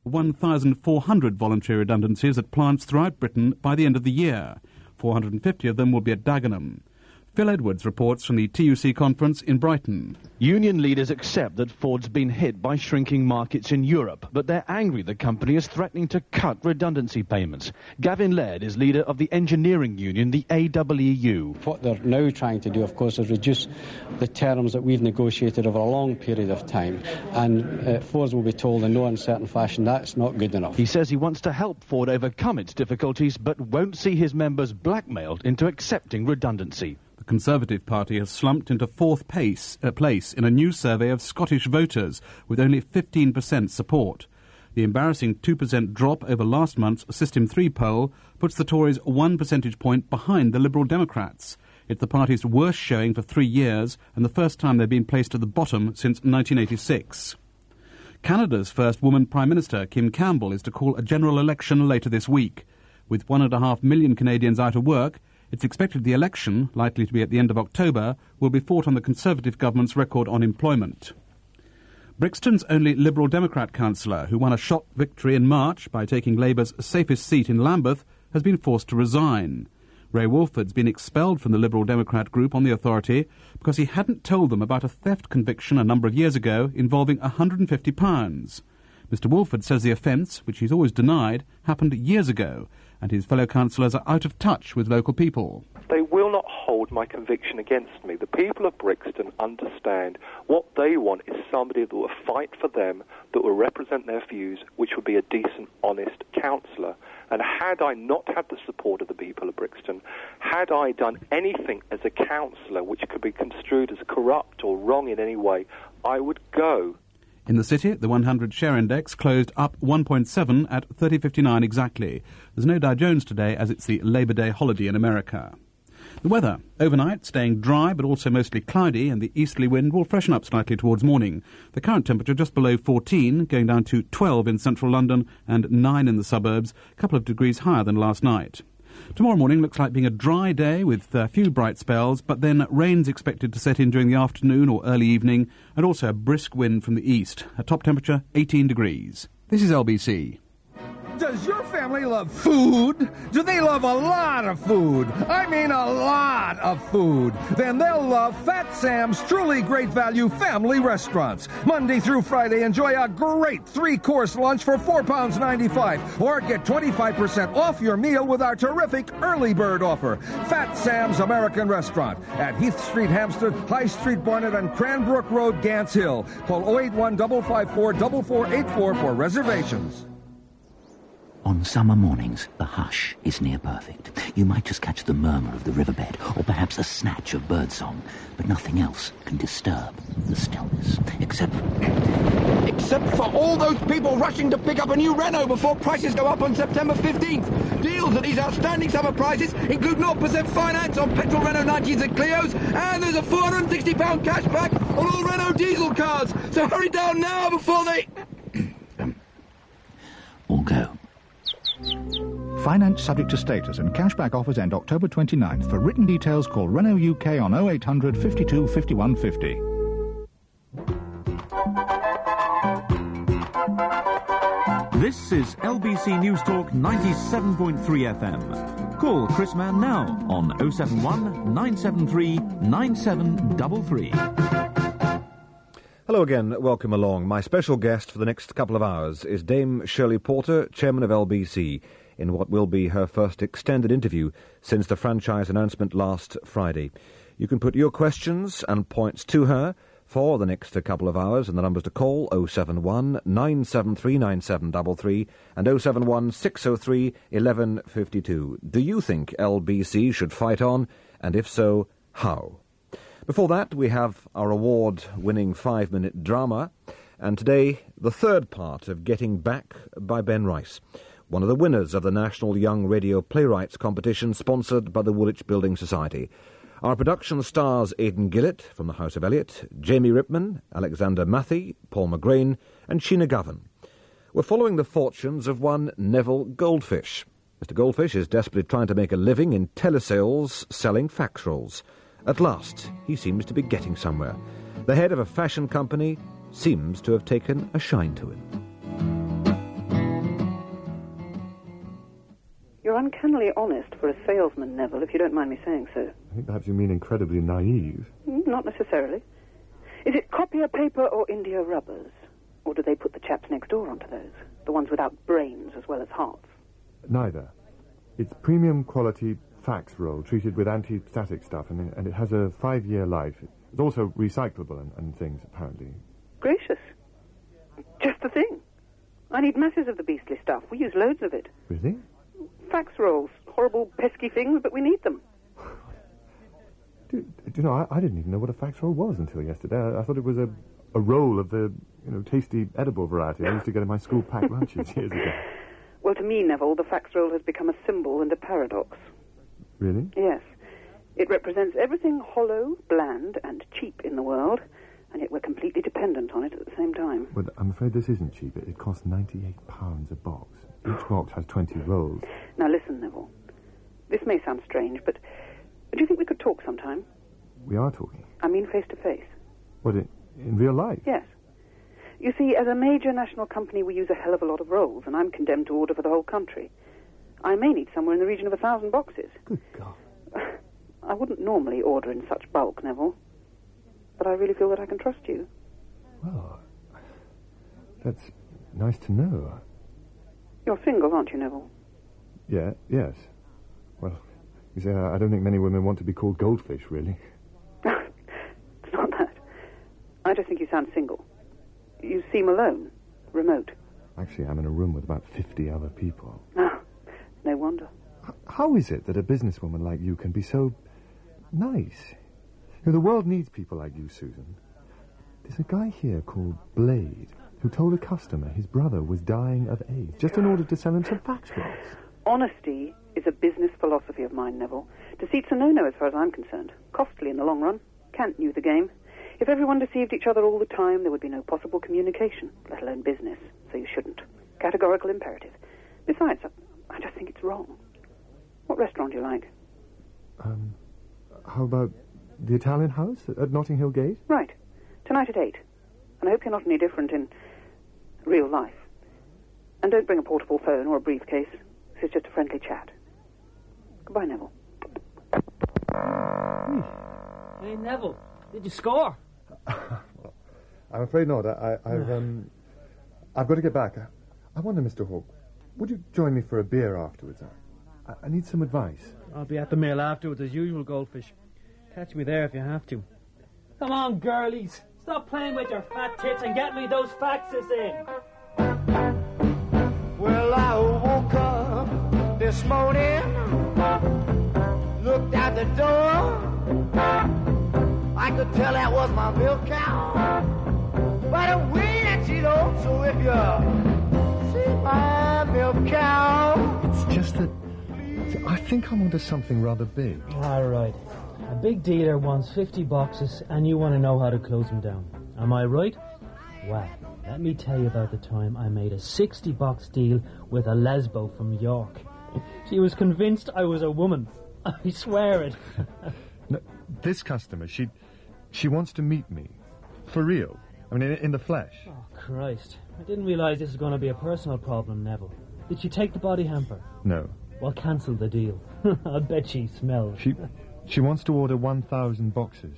1,400 voluntary redundancies at plants throughout Britain by the end of the year. 450 of them will be at Dagenham. Phil Edwards reports from the TUC conference in Brighton. Union leaders accept that Ford's been hit by shrinking markets in Europe, but they're angry the company is threatening to cut redundancy payments. Gavin Laird is leader of the engineering union, the AWEU. What they're now trying to do, of course, is reduce the terms that we've negotiated over a long period of time, and Ford will be told in no uncertain fashion that's not good enough. He says he wants to help Ford overcome its difficulties, but won't see his members blackmailed into accepting redundancy. The Conservative Party has slumped into fourth place in a new survey of Scottish voters, with only 15% support. The embarrassing 2% drop over last month's System 3 poll puts the Tories 1 percentage point behind the Liberal Democrats. It's the party's worst showing for 3 years and the first time they've been placed at the bottom since 1986. Canada's first woman Prime Minister, Kim Campbell, is to call a general election later this week. With 1.5 million Canadians out of work, it's expected the election, likely to be at the end of October, will be fought on the Conservative government's record on employment. Brixton's only Liberal Democrat councillor, who won a shock victory in March by taking Labour's safest seat in Lambeth, has been forced to resign. Ray Wolford's been expelled from the Liberal Democrat group on the authority because he hadn't told them about a theft conviction a number of years ago involving £150. Mr. Wolford says the offence, which he's always denied, happened years ago, and his fellow councillors are out of touch with local people. They will not hold my conviction against me. The people of Brixton understand what they want is somebody that will fight for them, that will represent their views, which would be a decent, honest councillor. And had I not had the support of the people of Brixton, had I done anything as a councillor which could be construed as corrupt or wrong in any way, I would go. In the city, the 100 share index closed up 1.7 at 30.59 exactly. There's no Dow Jones today as it's the Labor Day holiday in America. The weather, overnight, staying dry but also mostly cloudy, and the easterly wind will freshen up slightly towards morning. The current temperature just below 14, going down to 12 in central London and 9 in the suburbs, a couple of degrees higher than last night. Tomorrow morning looks like being a dry day with a few bright spells, but then rain's expected to set in during the afternoon or early evening, and also a brisk wind from the east. A top temperature 18 degrees. This is LBC. Does your family love food? Do they love a lot of food? I mean a lot of food. Then they'll love Fat Sam's truly great value family restaurants. Monday through Friday, enjoy a great 3-course lunch for £4.95. Or get 25% off your meal with our terrific early bird offer. Fat Sam's American Restaurant at Heath Street, Hampstead, High Street, Barnet, and Cranbrook Road, Gants Hill. Call 081-554-4484 for reservations. On summer mornings, the hush is near perfect. You might just catch the murmur of the riverbed, or perhaps a snatch of birdsong, but nothing else can disturb the stillness, except for all those people rushing to pick up a new Renault before prices go up on September 15th. Deals at these outstanding summer prices include 0% finance on petrol Renault 90s and Clios, and there's a £460 cashback on all Renault diesel cars. So hurry down now before they... or go. Finance subject to status and cashback offers end October 29th. For written details, call Renault UK on 0800 52 51 50. This is LBC News Talk 97.3 FM. Call Chris Mann now on 071 973 9733. Hello again, welcome along. My special guest for the next couple of hours is Dame Shirley Porter, Chairman of LBC, in what will be her first extended interview since the franchise announcement last Friday. You can put your questions and points to her for the next couple of hours, and the numbers to call 071 973 9733 and 071 603 1152. Do you think LBC should fight on, and if so, how? Before that, we have our award-winning 5-minute drama, and today, the third part of Getting Back by Ben Rice, one of the winners of the National Young Radio Playwrights competition sponsored by the Woolwich Building Society. Our production stars Aidan Gillett from the House of Elliott, Jamie Ripman, Alexander Matthey, Paul McGrain, and Sheena Govan. We're following the fortunes of one Neville Goldfish. Mr. Goldfish is desperately trying to make a living in telesales selling fax rolls. At last, he seems to be getting somewhere. The head of a fashion company seems to have taken a shine to him. You're uncannily honest for a salesman, Neville, if you don't mind me saying so. I think perhaps you mean incredibly naive. Not necessarily. Is it copier paper or India rubbers? Or do they put the chaps next door onto those? The ones without brains as well as hearts? Neither. It's premium quality fax roll treated with anti-static stuff, and it has a 5-year life. It's also recyclable and things, apparently. Gracious. Just the thing. I need masses of the beastly stuff. We use loads of it. Really? Fax rolls. Horrible, pesky things, but we need them. Do you know, I didn't even know what a fax roll was until yesterday. I thought it was a roll of the, tasty, edible variety I used to get in my school packed lunches years ago. Well, to me, Neville, the fax roll has become a symbol and a paradox. Really? Yes. It represents everything hollow, bland, and cheap in the world, and yet we're completely dependent on it at the same time. But I'm afraid this isn't cheap. It costs £98 a box. Each box has 20 rolls. Now listen, Neville. This may sound strange, but do you think we could talk sometime? We are talking? I mean face to face. What, in real life? Yes. You see, as a major national company, we use a hell of a lot of rolls, and I'm condemned to order for the whole country. I may need somewhere in the region of 1,000 boxes. Good God. I wouldn't normally order in such bulk, Neville. But I really feel that I can trust you. Well, that's nice to know. You're single, aren't you, Neville? Yeah, yes. Well, you see, I don't think many women want to be called goldfish, really. It's not that. I just think you sound single. You seem alone, remote. Actually, I'm in a room with about 50 other people. Ah, no wonder. How is it that a businesswoman like you can be so nice? The world needs people like you, Susan. There's a guy here called Blade who told a customer his brother was dying of AIDS just in order to sell him some fax rolls. Honesty is a business philosophy of mine, Neville. Deceit's a no-no as far as I'm concerned. Costly in the long run. Kant knew the game. If everyone deceived each other all the time, there would be no possible communication, let alone business. So you shouldn't. Categorical imperative. Besides, I just think it's wrong. What restaurant do you like? How about the Italian house at Notting Hill Gate? Right. Tonight at 8. And I hope you're not any different in real life. And don't bring a portable phone or a briefcase. This is just a friendly chat. Goodbye, Neville. Hey, Neville, did you score? I'm afraid not. I've got to get back. I wonder, Mr. Hawke, would you join me for a beer afterwards? I need some advice. I'll be at the mill afterwards as usual, Goldfish. Catch me there if you have to. Come on, girlies. Stop playing with your fat tits and get me those faxes in. Well, I woke up this morning, looked out the door. I could tell that was my milk cow by the way that she looks. So if you see my milk cow, it's just that I think I'm onto something rather big. All right. A big dealer wants 50 boxes and you want to know how to close them down. Am I right? Well, let me tell you about the time I made a 60-box deal with a lesbo from York. She was convinced I was a woman. I swear it. No, this customer, she wants to meet me. For real. I mean, in the flesh. Oh, Christ. I didn't realise this was going to be a personal problem, Neville. Did she take the body hamper? No. Well, cancel the deal. I bet she smells. She wants to order 1,000 boxes.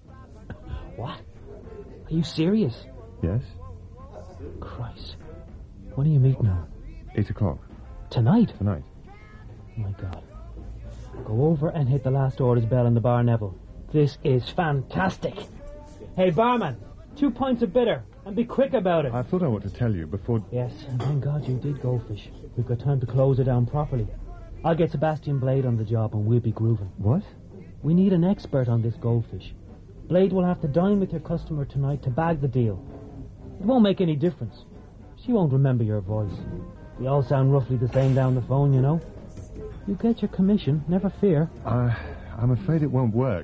What? Are you serious? Yes. Christ. When are you meeting her? 8 o'clock. Tonight? Tonight. Oh, my God. Go over and hit the last orders bell in the bar, Neville. This is fantastic. Hey, barman, 2 pints of bitter, and be quick about it. I thought I ought to tell you before... Yes, and thank God you did, Goldfish. We've got time to close it down properly. I'll get Sebastian Blade on the job and we'll be grooving. What? We need an expert on this Goldfish. Blade will have to dine with your customer tonight to bag the deal. It won't make any difference. She won't remember your voice. We all sound roughly the same down the phone, you know. You get your commission, never fear. I'm afraid it won't work.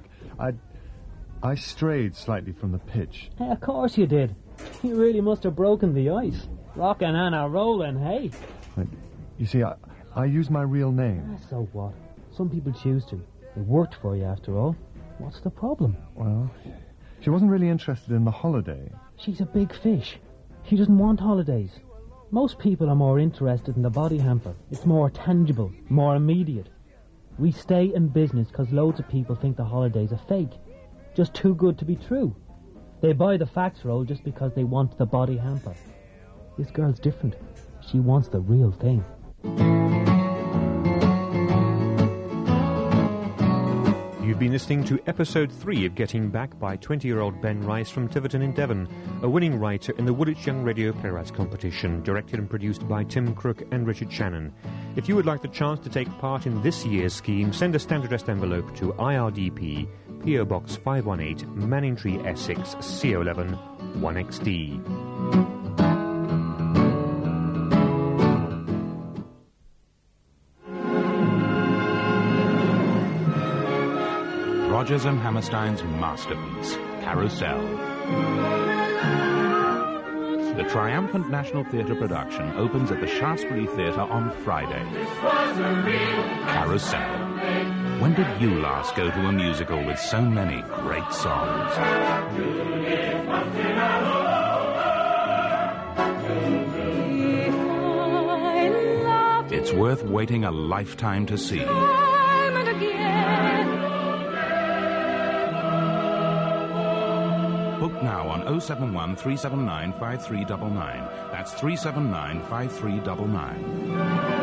I strayed slightly from the pitch. Hey, of course you did. You really must have broken the ice. Rockin' and a rollin', hey? You see, I use my real name. So what? Some people choose to. It worked for you, after all. What's the problem? Well, she wasn't really interested in the holiday. She's a big fish. She doesn't want holidays. Most people are more interested in the body hamper. It's more tangible, more immediate. We stay in business because loads of people think the holidays are fake. Just too good to be true. They buy the fax roll just because they want the body hamper. This girl's different. She wants the real thing. You've been listening to episode 3 of Getting Back by 20-year-old Ben Rice from Tiverton in Devon, a winning writer in the Woolwich Young Radio Playwrights competition, directed and produced by Tim Crook and Richard Shannon. If you would like the chance to take part in this year's scheme, send a standard addressed envelope to IRDP, PO Box 518, Manningtree, Essex, CO11 1XD. Rodgers and Hammerstein's masterpiece, Carousel. The triumphant National Theatre production opens at the Shaftesbury Theatre on Friday. Carousel. When did you last go to a musical with so many great songs? It's worth waiting a lifetime to see. Book now on 071 379 5399. That's 379 5399.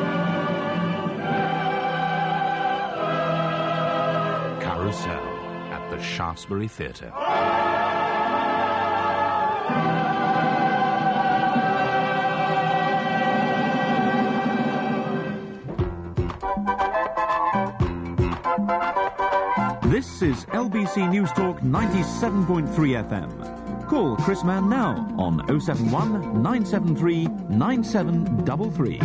Carousel at the Shaftesbury Theatre. This is LBC News Talk 97.3 FM. Call Chris Mann now on 071 973 9733.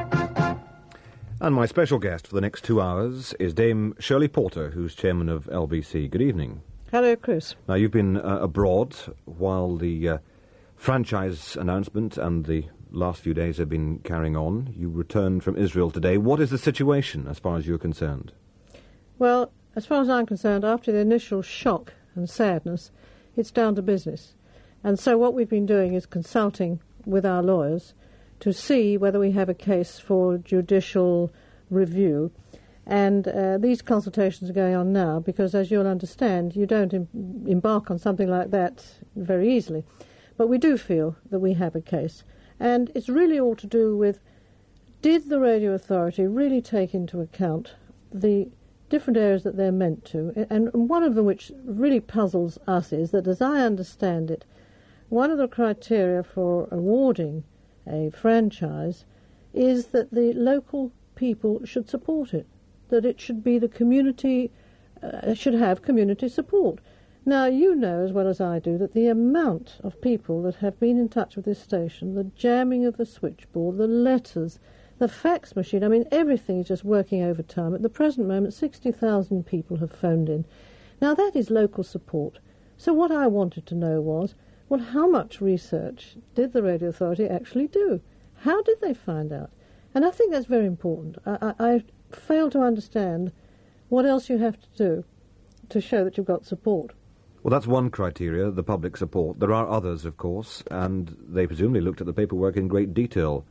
And my special guest for the next 2 hours is Dame Shirley Porter, who's chairman of LBC. Good evening. Hello, Chris. Now, you've been abroad while the franchise announcement and the last few days have been carrying on. You returned from Israel today. What is the situation as far as you're concerned? Well, as far as I'm concerned, after the initial shock and sadness, it's down to business. And so what we've been doing is consulting with our lawyers to see whether we have a case for judicial review. And these consultations are going on now because, as you'll understand, you don't embark on something like that very easily. But we do feel that we have a case. And it's really all to do with, did the Radio Authority really take into account the different areas that they're meant to? And one of them which really puzzles us is that, as I understand it, one of the criteria for awarding a franchise is that the local people should support it, that it should be the community, should have community support. Now, you know as well as I do that the amount of people that have been in touch with this station, the jamming of the switchboard, the letters, the fax machine, I mean, everything is just working overtime. At the present moment, 60,000 people have phoned in. Now, that is local support. So what I wanted to know was, well, how much research did the Radio Authority actually do? How did they find out? And I think that's very important. I fail to understand what else you have to do to show that you've got support. Well, that's one criteria, the public support. There are others, of course, and they presumably looked at the paperwork in great detail.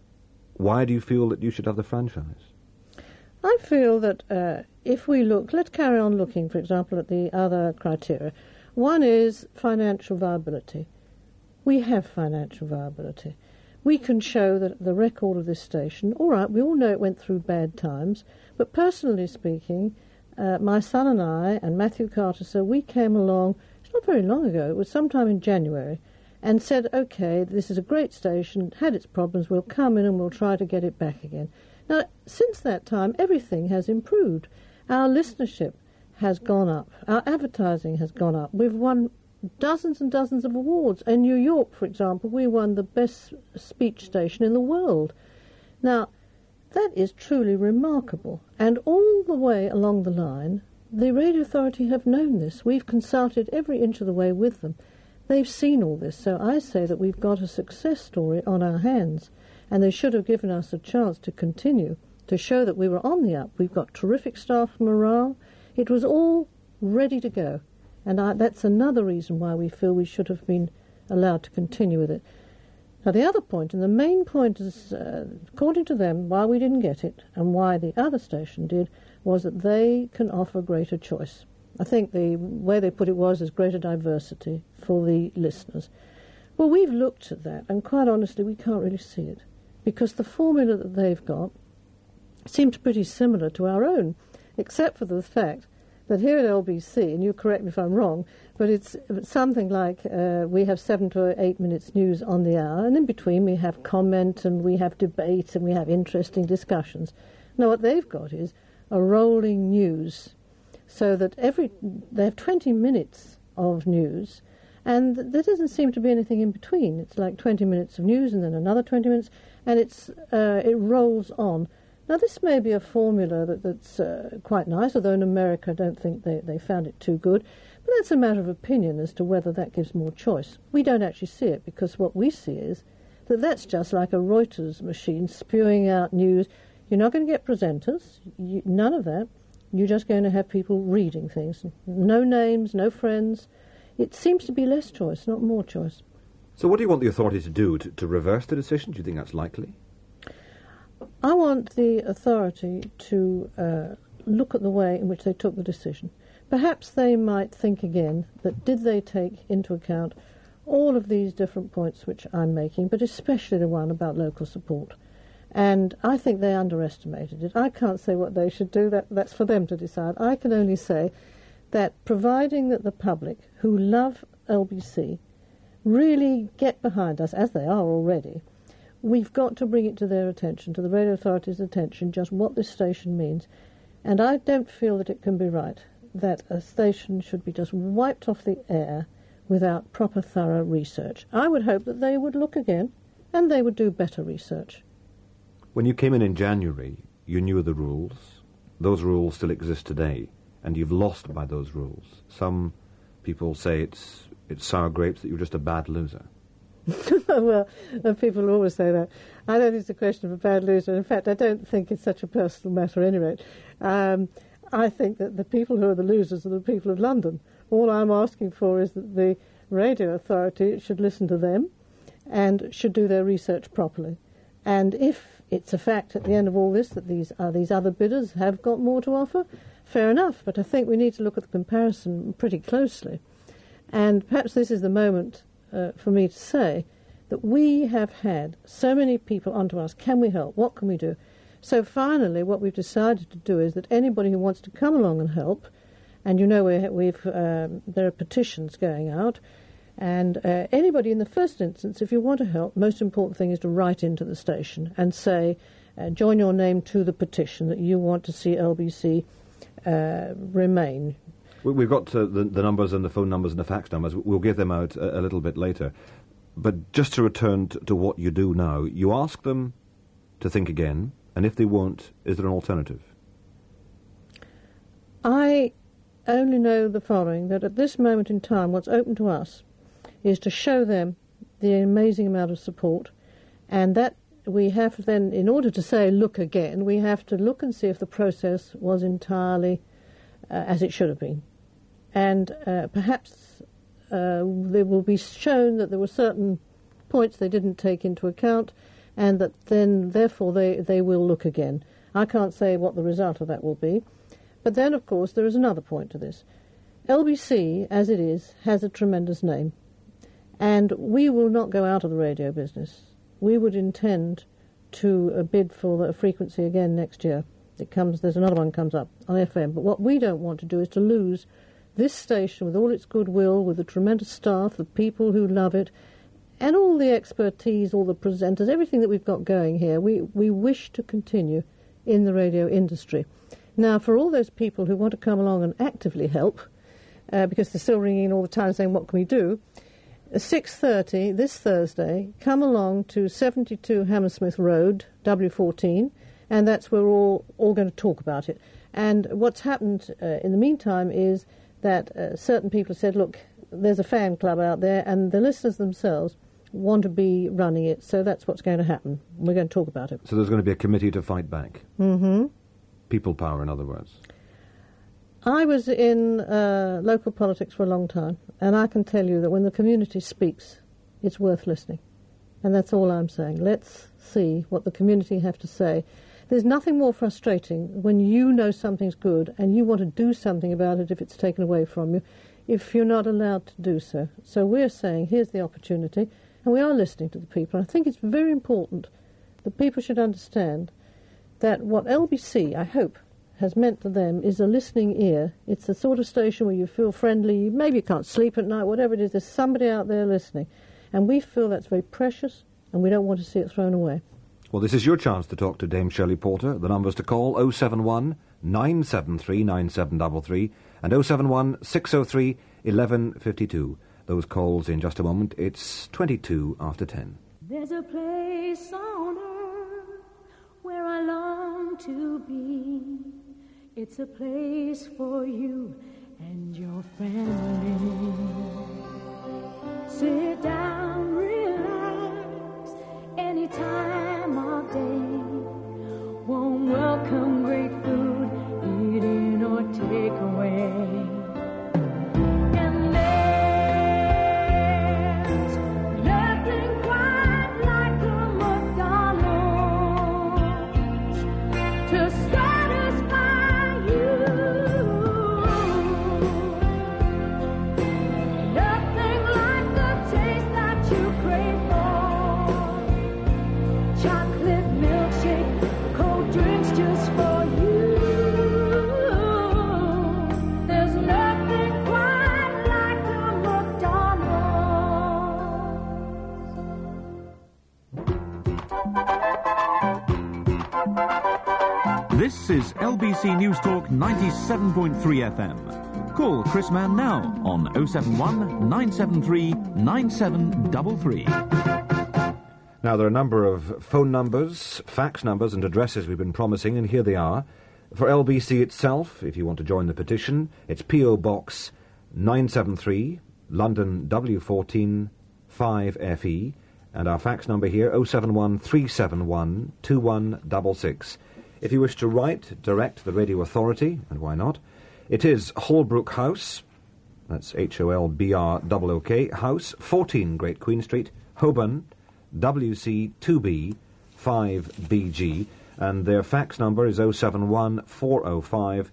Why do you feel that you should have the franchise? I feel that if we look, let's carry on looking, for example, at the other criteria. One is financial viability. We have financial viability. We can show that the record of this station, all right, we all know it went through bad times, but personally speaking, my son and I and Matthew Carter, so we came along, it's not very long ago, it was sometime in January, and said, OK, this is a great station, had its problems, we'll come in and we'll try to get it back again. Now, since that time, everything has improved. Our listenership has gone up. Our advertising has gone up. We've won dozens and dozens of awards. In New York, for example, we won the best speech station in the world. Now, that is truly remarkable. And all the way along the line, the Radio Authority have known this. We've consulted every inch of the way with them. They've seen all this, so I say that we've got a success story on our hands, and they should have given us a chance to continue, to show that we were on the up. We've got terrific staff morale. It was all ready to go, and that's another reason why we feel we should have been allowed to continue with it. But the other point, and the main point is, according to them, why we didn't get it and why the other station did, was that they can offer greater choice. I think the way they put it was as greater diversity for the listeners. Well, we've looked at that, and quite honestly, we can't really see it, because the formula that they've got seems pretty similar to our own, except for the fact that here at LBC, and you correct me if I'm wrong, but it's something like we have 7 to 8 minutes news on the hour, and in between we have comment and we have debate and we have interesting discussions. Now what they've got is a rolling news, so that they have 20 minutes of news, and there doesn't seem to be anything in between. It's like 20 minutes of news and then another 20 minutes, and it rolls on. Now, this may be a formula that's quite nice, although in America I don't think they found it too good. But that's a matter of opinion as to whether that gives more choice. We don't actually see it, because what we see is that that's just like a Reuters machine spewing out news. You're not going to get presenters, none of that. You're just going to have people reading things. No names, no friends. It seems to be less choice, not more choice. So what do you want the authority to do, to reverse the decision? Do you think that's likely? I want the authority to look at the way in which they took the decision. Perhaps they might think again that did they take into account all of these different points which I'm making, but especially the one about local support. And I think they underestimated it. I can't say what they should do. That's for them to decide. I can only say that providing that the public who love LBC really get behind us, as they are already, we've got to bring it to their attention, to the radio authority's attention, just what this station means. And I don't feel that it can be right that a station should be just wiped off the air without proper, thorough research. I would hope that they would look again and they would do better research. When you came in January, you knew the rules. Those rules still exist today, and you've lost by those rules. Some people say it's sour grapes, that you're just a bad loser. Well, people always say that. I don't think it's a question of a bad loser. In fact, I don't think it's such a personal matter anyway. I think that the people who are the losers are the people of London. All I'm asking for is that the radio authority should listen to them and should do their research properly. And if it's a fact at the end of all this that these other bidders have got more to offer, fair enough. But I think we need to look at the comparison pretty closely. And perhaps this is the moment for me to say that we have had so many people onto us. Can we help? What can we do? So finally, what we've decided to do is that anybody who wants to come along and help, and you know there are petitions going out, and anybody in the first instance, if you want to help, most important thing is to write into the station and say, join your name to the petition that you want to see LBC remain. We've got the numbers and the phone numbers and the fax numbers. We'll give them out a little bit later. But just to return to what you do now, you ask them to think again, and if they won't, is there an alternative? I only know the following, that at this moment in time, what's open to us is to show them the amazing amount of support, and that we have then, in order to say look again, we have to look and see if the process was entirely as it should have been. And perhaps they will be shown that there were certain points they didn't take into account, and that then, therefore, they will look again. I can't say what the result of that will be. But then, of course, there is another point to this. LBC, as it is, has a tremendous name. And we will not go out of the radio business. We would intend to bid for the frequency again next year. There's another one comes up on FM. But what we don't want to do is to lose this station with all its goodwill, with the tremendous staff, the people who love it, and all the expertise, all the presenters, everything that we've got going here. We wish to continue in the radio industry. Now, for all those people who want to come along and actively help, because they're still ringing in all the time saying, what can we do? 6:30 this Thursday, come along to 72 Hammersmith Road, W14, and that's where we're all going to talk about it. And what's happened in the meantime is that certain people have said, look, there's a fan club out there, and the listeners themselves want to be running it, so that's what's going to happen. We're going to talk about it. So there's going to be a committee to fight back? Mm-hmm. People power, in other words. I was in local politics for a long time, and I can tell you that when the community speaks, it's worth listening. And that's all I'm saying. Let's see what the community have to say. There's nothing more frustrating when you know something's good and you want to do something about it if it's taken away from you, if you're not allowed to do so. So we're saying, here's the opportunity, and we are listening to the people. I think it's very important that people should understand that what LBC, I hope, has meant to them is a listening ear. It's the sort of station where you feel friendly, maybe you can't sleep at night, whatever it is, there's somebody out there listening. And we feel that's very precious, and we don't want to see it thrown away. Well, this is your chance to talk to Dame Shirley Porter. The numbers to call 071 973 9733 and 071 603 1152. Those calls in just a moment. It's 22 after 10. There's a place on earth where I long to be. It's a place for you and your family. Sit down, relax, any time of day. Warm welcome, great food, eat in or take away. And there's nothing quite like a McDonald's to satisfy you. Nothing like the taste that you crave for. Chocolate milkshake, cold drinks just for you. There's nothing quite like a McDonald's. This is LBC News Talk 97.3 FM. Call Chris Mann now on 071 973 9733. Now, there are a number of phone numbers, fax numbers and addresses we've been promising, and here they are. For LBC itself, if you want to join the petition, it's P.O. Box 973, London W14 5FE, and our fax number here, 071 371 2166. If you wish to write, direct the Radio Authority, and why not, it is Holbrook House, that's HOLBROOK, House, 14 Great Queen Street, Holborn, WC2B 5BG, and their fax number is 071 405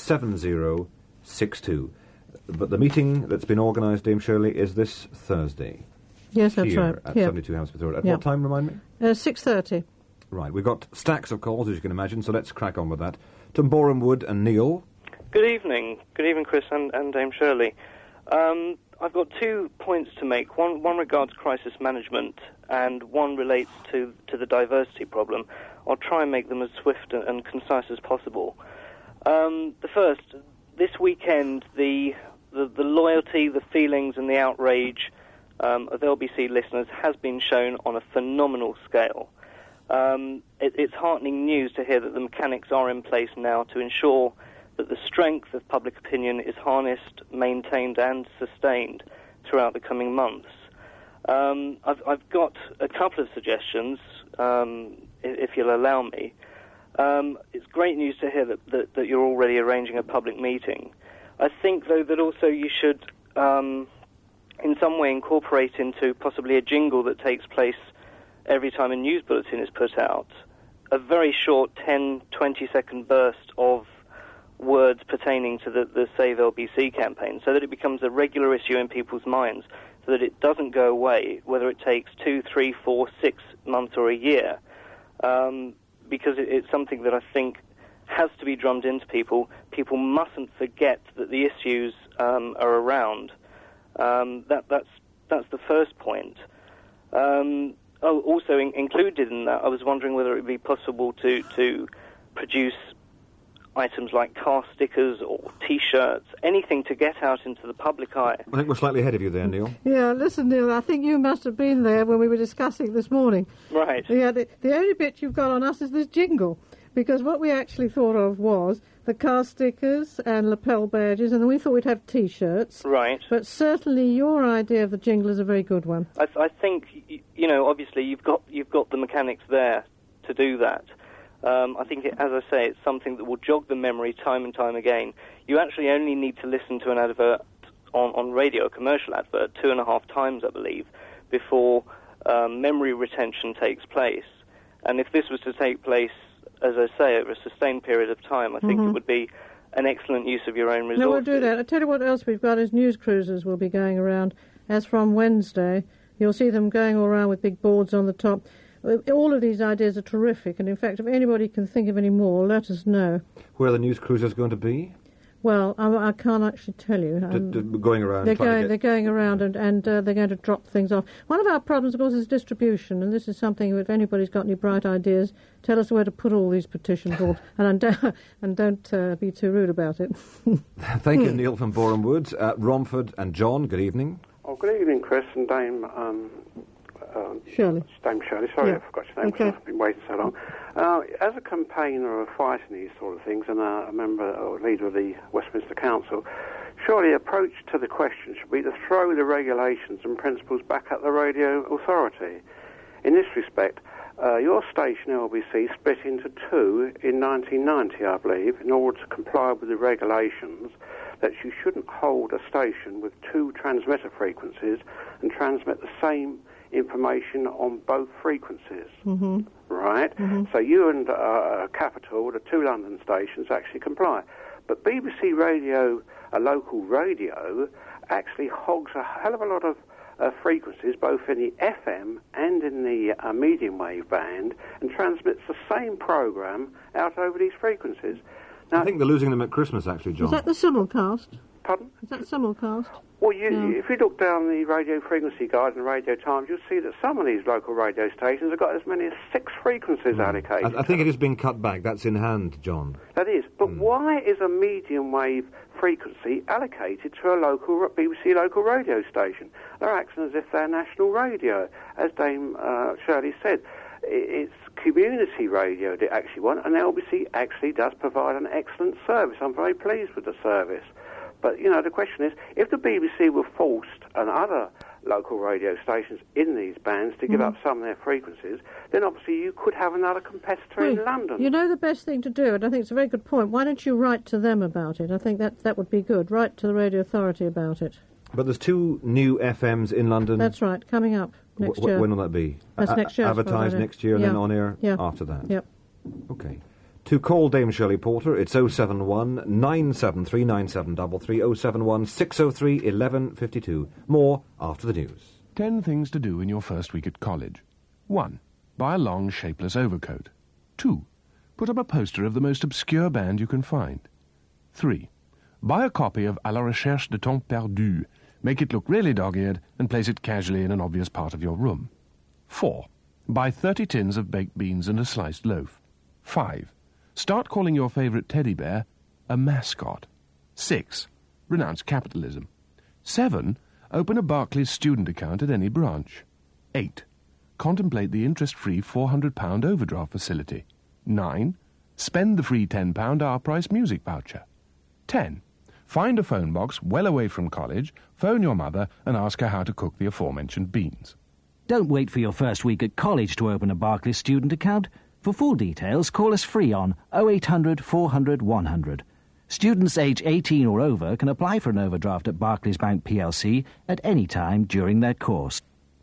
7062. But the meeting that's been organised, Dame Shirley, is this Thursday. Yes, that's here right. At Here. 72 Hammersmith Road. At Yeah. what time, remind me? 6:30. Right, we've got stacks of calls, as you can imagine, so let's crack on with that. To Boreham Wood and Neil. Good evening. Good evening, Chris and Dame Shirley. I've got 2 points to make. One regards crisis management, and one relates to the diversity problem. I'll try and make them as swift and concise as possible. The first, this weekend, the loyalty, the feelings, and the outrage of LBC listeners has been shown on a phenomenal scale. It's heartening news to hear that the mechanics are in place now to ensure that the strength of public opinion is harnessed, maintained, and sustained throughout the coming months. I've got a couple of suggestions, if you'll allow me. It's great news to hear that you're already arranging a public meeting. I think, though, that also you should, in some way, incorporate into possibly a jingle that takes place every time a news bulletin is put out, a very short 10, 20-second burst of words pertaining to the Save LBC campaign, so that it becomes a regular issue in people's minds, so that it doesn't go away, whether it takes 2, 3, 4, 6 months or a year, because it's something that I think has to be drummed into people. People mustn't forget that the issues are around. That's the first point. Also included in that, I was wondering whether it would be possible to produce items like car stickers or T-shirts, anything to get out into the public eye. I think we're slightly ahead of you there, Neil. Yeah, listen, Neil, I think you must have been there when we were discussing this morning. Right. Yeah, the only bit you've got on us is this jingle, because what we actually thought of was the car stickers and lapel badges, and then we thought we'd have T-shirts. Right. But certainly your idea of the jingle is a very good one. I think, obviously you've got the mechanics there to do that. I think, as I say, it's something that will jog the memory time and time again. You actually only need to listen to an advert on radio, a commercial advert, 2.5 times, I believe, before memory retention takes place. And if this was to take place, as I say, over a sustained period of time, I think it would be an excellent use of your own resources. No, we'll do that. I'll tell you what else we've got is news cruisers will be going around. As from Wednesday, you'll see them going all around with big boards on the top. All of these ideas are terrific, and in fact, if anybody can think of any more, let us know. Where are the news cruisers going to be? Well, I can't actually tell you. Going around. They're going around and they're going to drop things off. One of our problems, of course, is distribution, and this is something. If anybody's got any bright ideas, tell us where to put all these petition boards, and don't be too rude about it. Thank you, Neil from Boreham Woods. Romford and John, good evening. Oh, good evening, Chris and Dame. Shirley. Dame Shirley. Sorry, Yeah. I forgot your name because I've been waiting so long. As a campaigner of fighting these sort of things and a member or leader of the Westminster Council, surely the approach to the question should be to throw the regulations and principles back at the radio authority. In this respect, your station, LBC, split into two in 1990, I believe, in order to comply with the regulations that you shouldn't hold a station with two transmitter frequencies and transmit the same information on both frequencies. Right? So you and Capital, the two London stations, actually comply. But BBC Radio, a local radio, actually hogs a hell of a lot of frequencies, both in the FM and in the medium wave band, and transmits the same programme out over these frequencies. Now, I think they're losing them at Christmas, actually, John. Is that the simulcast? Pardon? Is that simulcast? Well, if you look down the radio frequency guide and Radio Times, you'll see that some of these local radio stations have got as many as 6 frequencies allocated. I think it is being cut back. That's in hand, John. That is. But why is a medium wave frequency allocated to a local BBC local radio station? They're acting as if they're national radio, as Dame Shirley said. It's community radio they actually want, and LBC actually does provide an excellent service. I'm very pleased with the service. But, you know, the question is, if the BBC were forced, and other local radio stations in these bands, to give up some of their frequencies, then obviously you could have another competitor in London. You know the best thing to do, and I think it's a very good point, why don't you write to them about it? I think that would be good. Write to the radio authority about it. But there's 2 new FMs in London. That's right, coming up next year. When will that be? That's next year. Advertised next year and then on air after that? Yep. OK. To call Dame Shirley Porter, it's 071 973 9733, 071 603 1152. More after the news. 10 things to do in your first week at college. 1. Buy a long, shapeless overcoat. 2. Put up a poster of the most obscure band you can find. 3. Buy a copy of À la recherche de temps perdu. Make it look really dog-eared and place it casually in an obvious part of your room. 4. Buy 30 tins of baked beans and a sliced loaf. 5. Start calling your favourite teddy bear a mascot. 6. Renounce capitalism. 7. Open a Barclays student account at any branch. 8. Contemplate the interest-free £400 overdraft facility. 9. Spend the free £10 our-price music voucher. 10. Find a phone box well away from college, phone your mother and ask her how to cook the aforementioned beans. Don't wait for your first week at college to open a Barclays student account. For full details, call us free on 0800 400 100. Students aged 18 or over can apply for an overdraft at Barclays Bank PLC at any time during their course.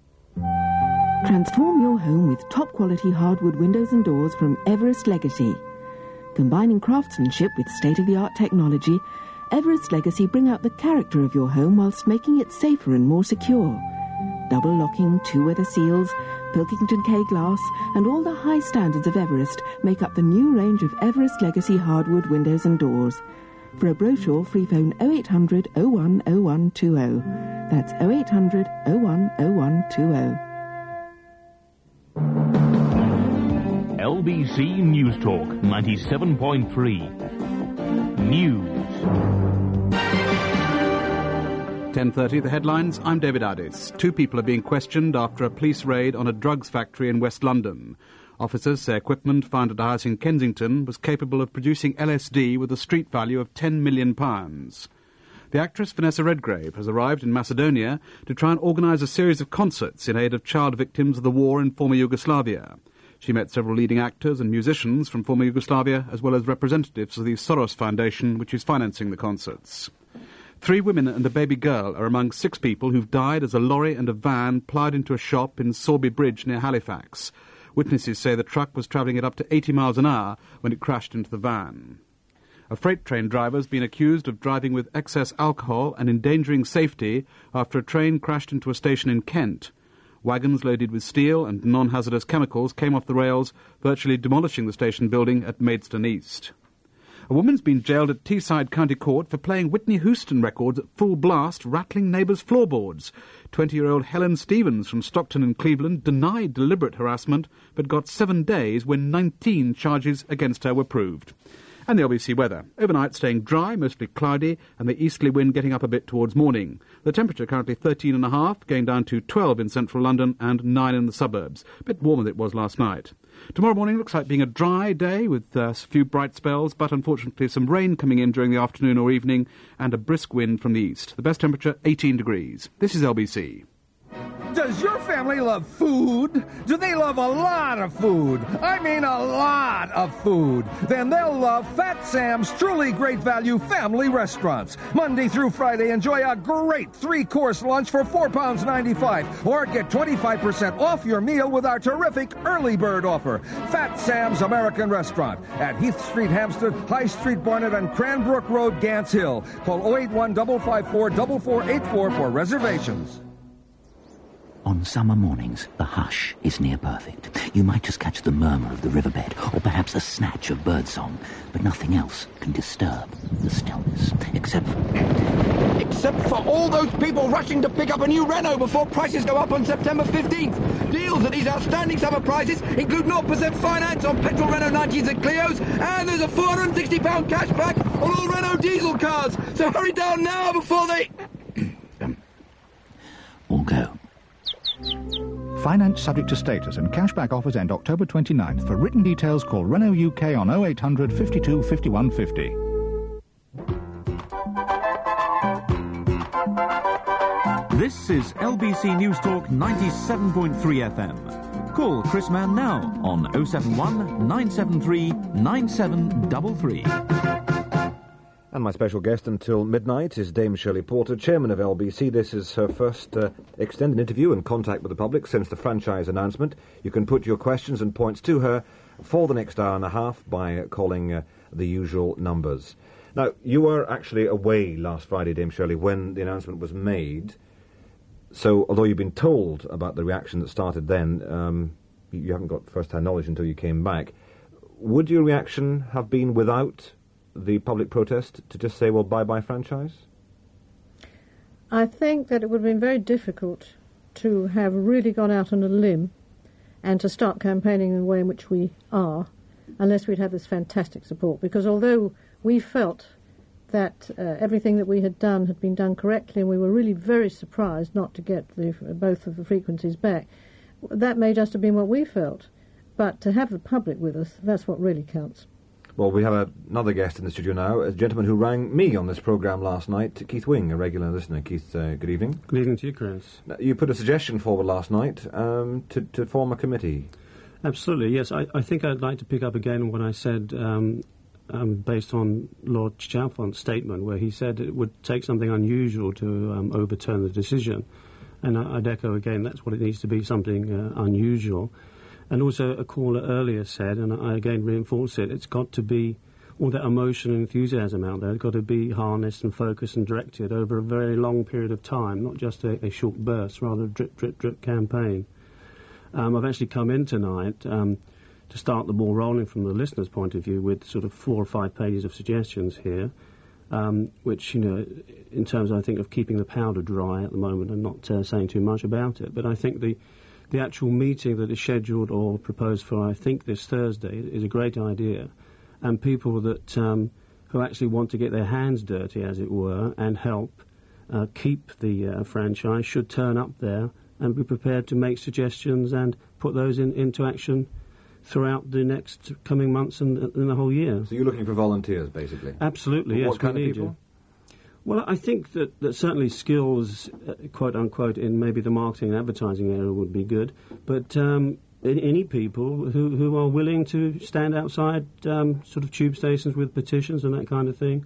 Transform your home with top-quality hardwood windows and doors from Everest Legacy. Combining craftsmanship with state-of-the-art technology, Everest Legacy bring out the character of your home whilst making it safer and more secure. Double locking, 2 weather seals, Pilkington K glass, and all the high standards of Everest make up the new range of Everest Legacy hardwood windows and doors. For a brochure, free phone 0800 01 0120. That's 0800 01 0120. LBC News Talk 97.3. News. 10:30, the headlines. I'm David Addis. 2 people are being questioned after a police raid on a drugs factory in West London. Officers say equipment found at a house in Kensington was capable of producing LSD with a street value of £10 million. The actress Vanessa Redgrave has arrived in Macedonia to try and organise a series of concerts in aid of child victims of the war in former Yugoslavia. She met several leading actors and musicians from former Yugoslavia, as well as representatives of the Soros Foundation, which is financing the concerts. 3 women and a baby girl are among 6 people who've died as a lorry and a van ploughed into a shop in Sorby Bridge near Halifax. Witnesses say the truck was travelling at up to 80 miles an hour when it crashed into the van. A freight train driver has been accused of driving with excess alcohol and endangering safety after a train crashed into a station in Kent. Wagons loaded with steel and non-hazardous chemicals came off the rails, virtually demolishing the station building at Maidstone East. A woman's been jailed at Teesside County Court for playing Whitney Houston records at full blast, rattling neighbours' floorboards. 20-year-old Helen Stevens from Stockton in Cleveland denied deliberate harassment, but got 7 days when 19 charges against her were proved. And the LBC weather. Overnight staying dry, mostly cloudy, and the easterly wind getting up a bit towards morning. The temperature currently 13.5, going down to 12 in central London and 9 in the suburbs. A bit warmer than it was last night. Tomorrow morning looks like being a dry day with a few bright spells, but unfortunately some rain coming in during the afternoon or evening and a brisk wind from the east. The best temperature, 18 degrees. This is LBC. Does your family love food? Do they love a lot of food? I mean a lot of food. Then they'll love Fat Sam's truly great value family restaurants. Monday through Friday, enjoy a great 3-course lunch for £4.95 or get 25% off your meal with our terrific early bird offer. Fat Sam's American Restaurant at Heath Street, Hampstead, High Street, Barnet, and Cranbrook Road, Gants Hill. Call 081-554-4484 for reservations. On summer mornings, the hush is near perfect. You might just catch the murmur of the riverbed, or perhaps a snatch of birdsong, but nothing else can disturb the stillness, except for all those people rushing to pick up a new Renault before prices go up on September 15th. Deals at these outstanding summer prices include 0% finance on petrol Renault 90s and Clios, and there's a £460 cashback on all Renault diesel cars. So hurry down now before they... all go. Finance subject to status and cashback offers end October 29th. For written details, call Renault UK on 0800 52 51 50. This is LBC News Talk 97.3 FM. Call Chris Mann now on 071 973 9733. And my special guest until midnight is Dame Shirley Porter, chairman of LBC. This is her first extended interview and contact with the public since the franchise announcement. You can put your questions and points to her for the next hour and a half by calling the usual numbers. Now, you were actually away last Friday, Dame Shirley, when the announcement was made. So, although you've been told about the reaction that started then, you haven't got first-hand knowledge until you came back. Would your reaction have been without the public protest to just say, well, bye-bye franchise? I think that it would have been very difficult to have really gone out on a limb and to start campaigning in the way in which we are, unless we'd had this fantastic support. Because although we felt that everything that we had done had been done correctly, and we were really very surprised not to get both of the frequencies back, that may just have been what we felt. But to have the public with us, that's what really counts. Well, we have another guest in the studio now, a gentleman who rang me on this programme last night, Keith Wing, a regular listener. Keith, good evening. Good evening to you, Chris. Now, you put a suggestion forward last night to form a committee. Absolutely, yes. I think I'd like to pick up again what I said based on Lord Chalfont's statement, where he said it would take something unusual to overturn the decision. And I'd echo again, that's what it needs to be, something unusual. And also a caller earlier said, and I again reinforce it, it's got to be all that emotion and enthusiasm out there. It's got to be harnessed and focused and directed over a very long period of time, not just a short burst, rather a drip, drip, drip campaign. I've actually come in tonight to start the ball rolling from the listener's point of view with sort of 4 or 5 pages of suggestions here, which, you know, in terms, I think, of keeping the powder dry at the moment and not saying too much about it. But I think the actual meeting that is scheduled or proposed for, I think, this Thursday is a great idea. And people that who actually want to get their hands dirty, as it were, and help keep the franchise should turn up there and be prepared to make suggestions and put those into action throughout the next coming months and the whole year. So you're looking for volunteers, basically? Absolutely, yes. What kind of people? Well, I think that certainly skills, quote-unquote, in maybe the marketing and advertising area would be good, but any people who are willing to stand outside sort of tube stations with petitions and that kind of thing,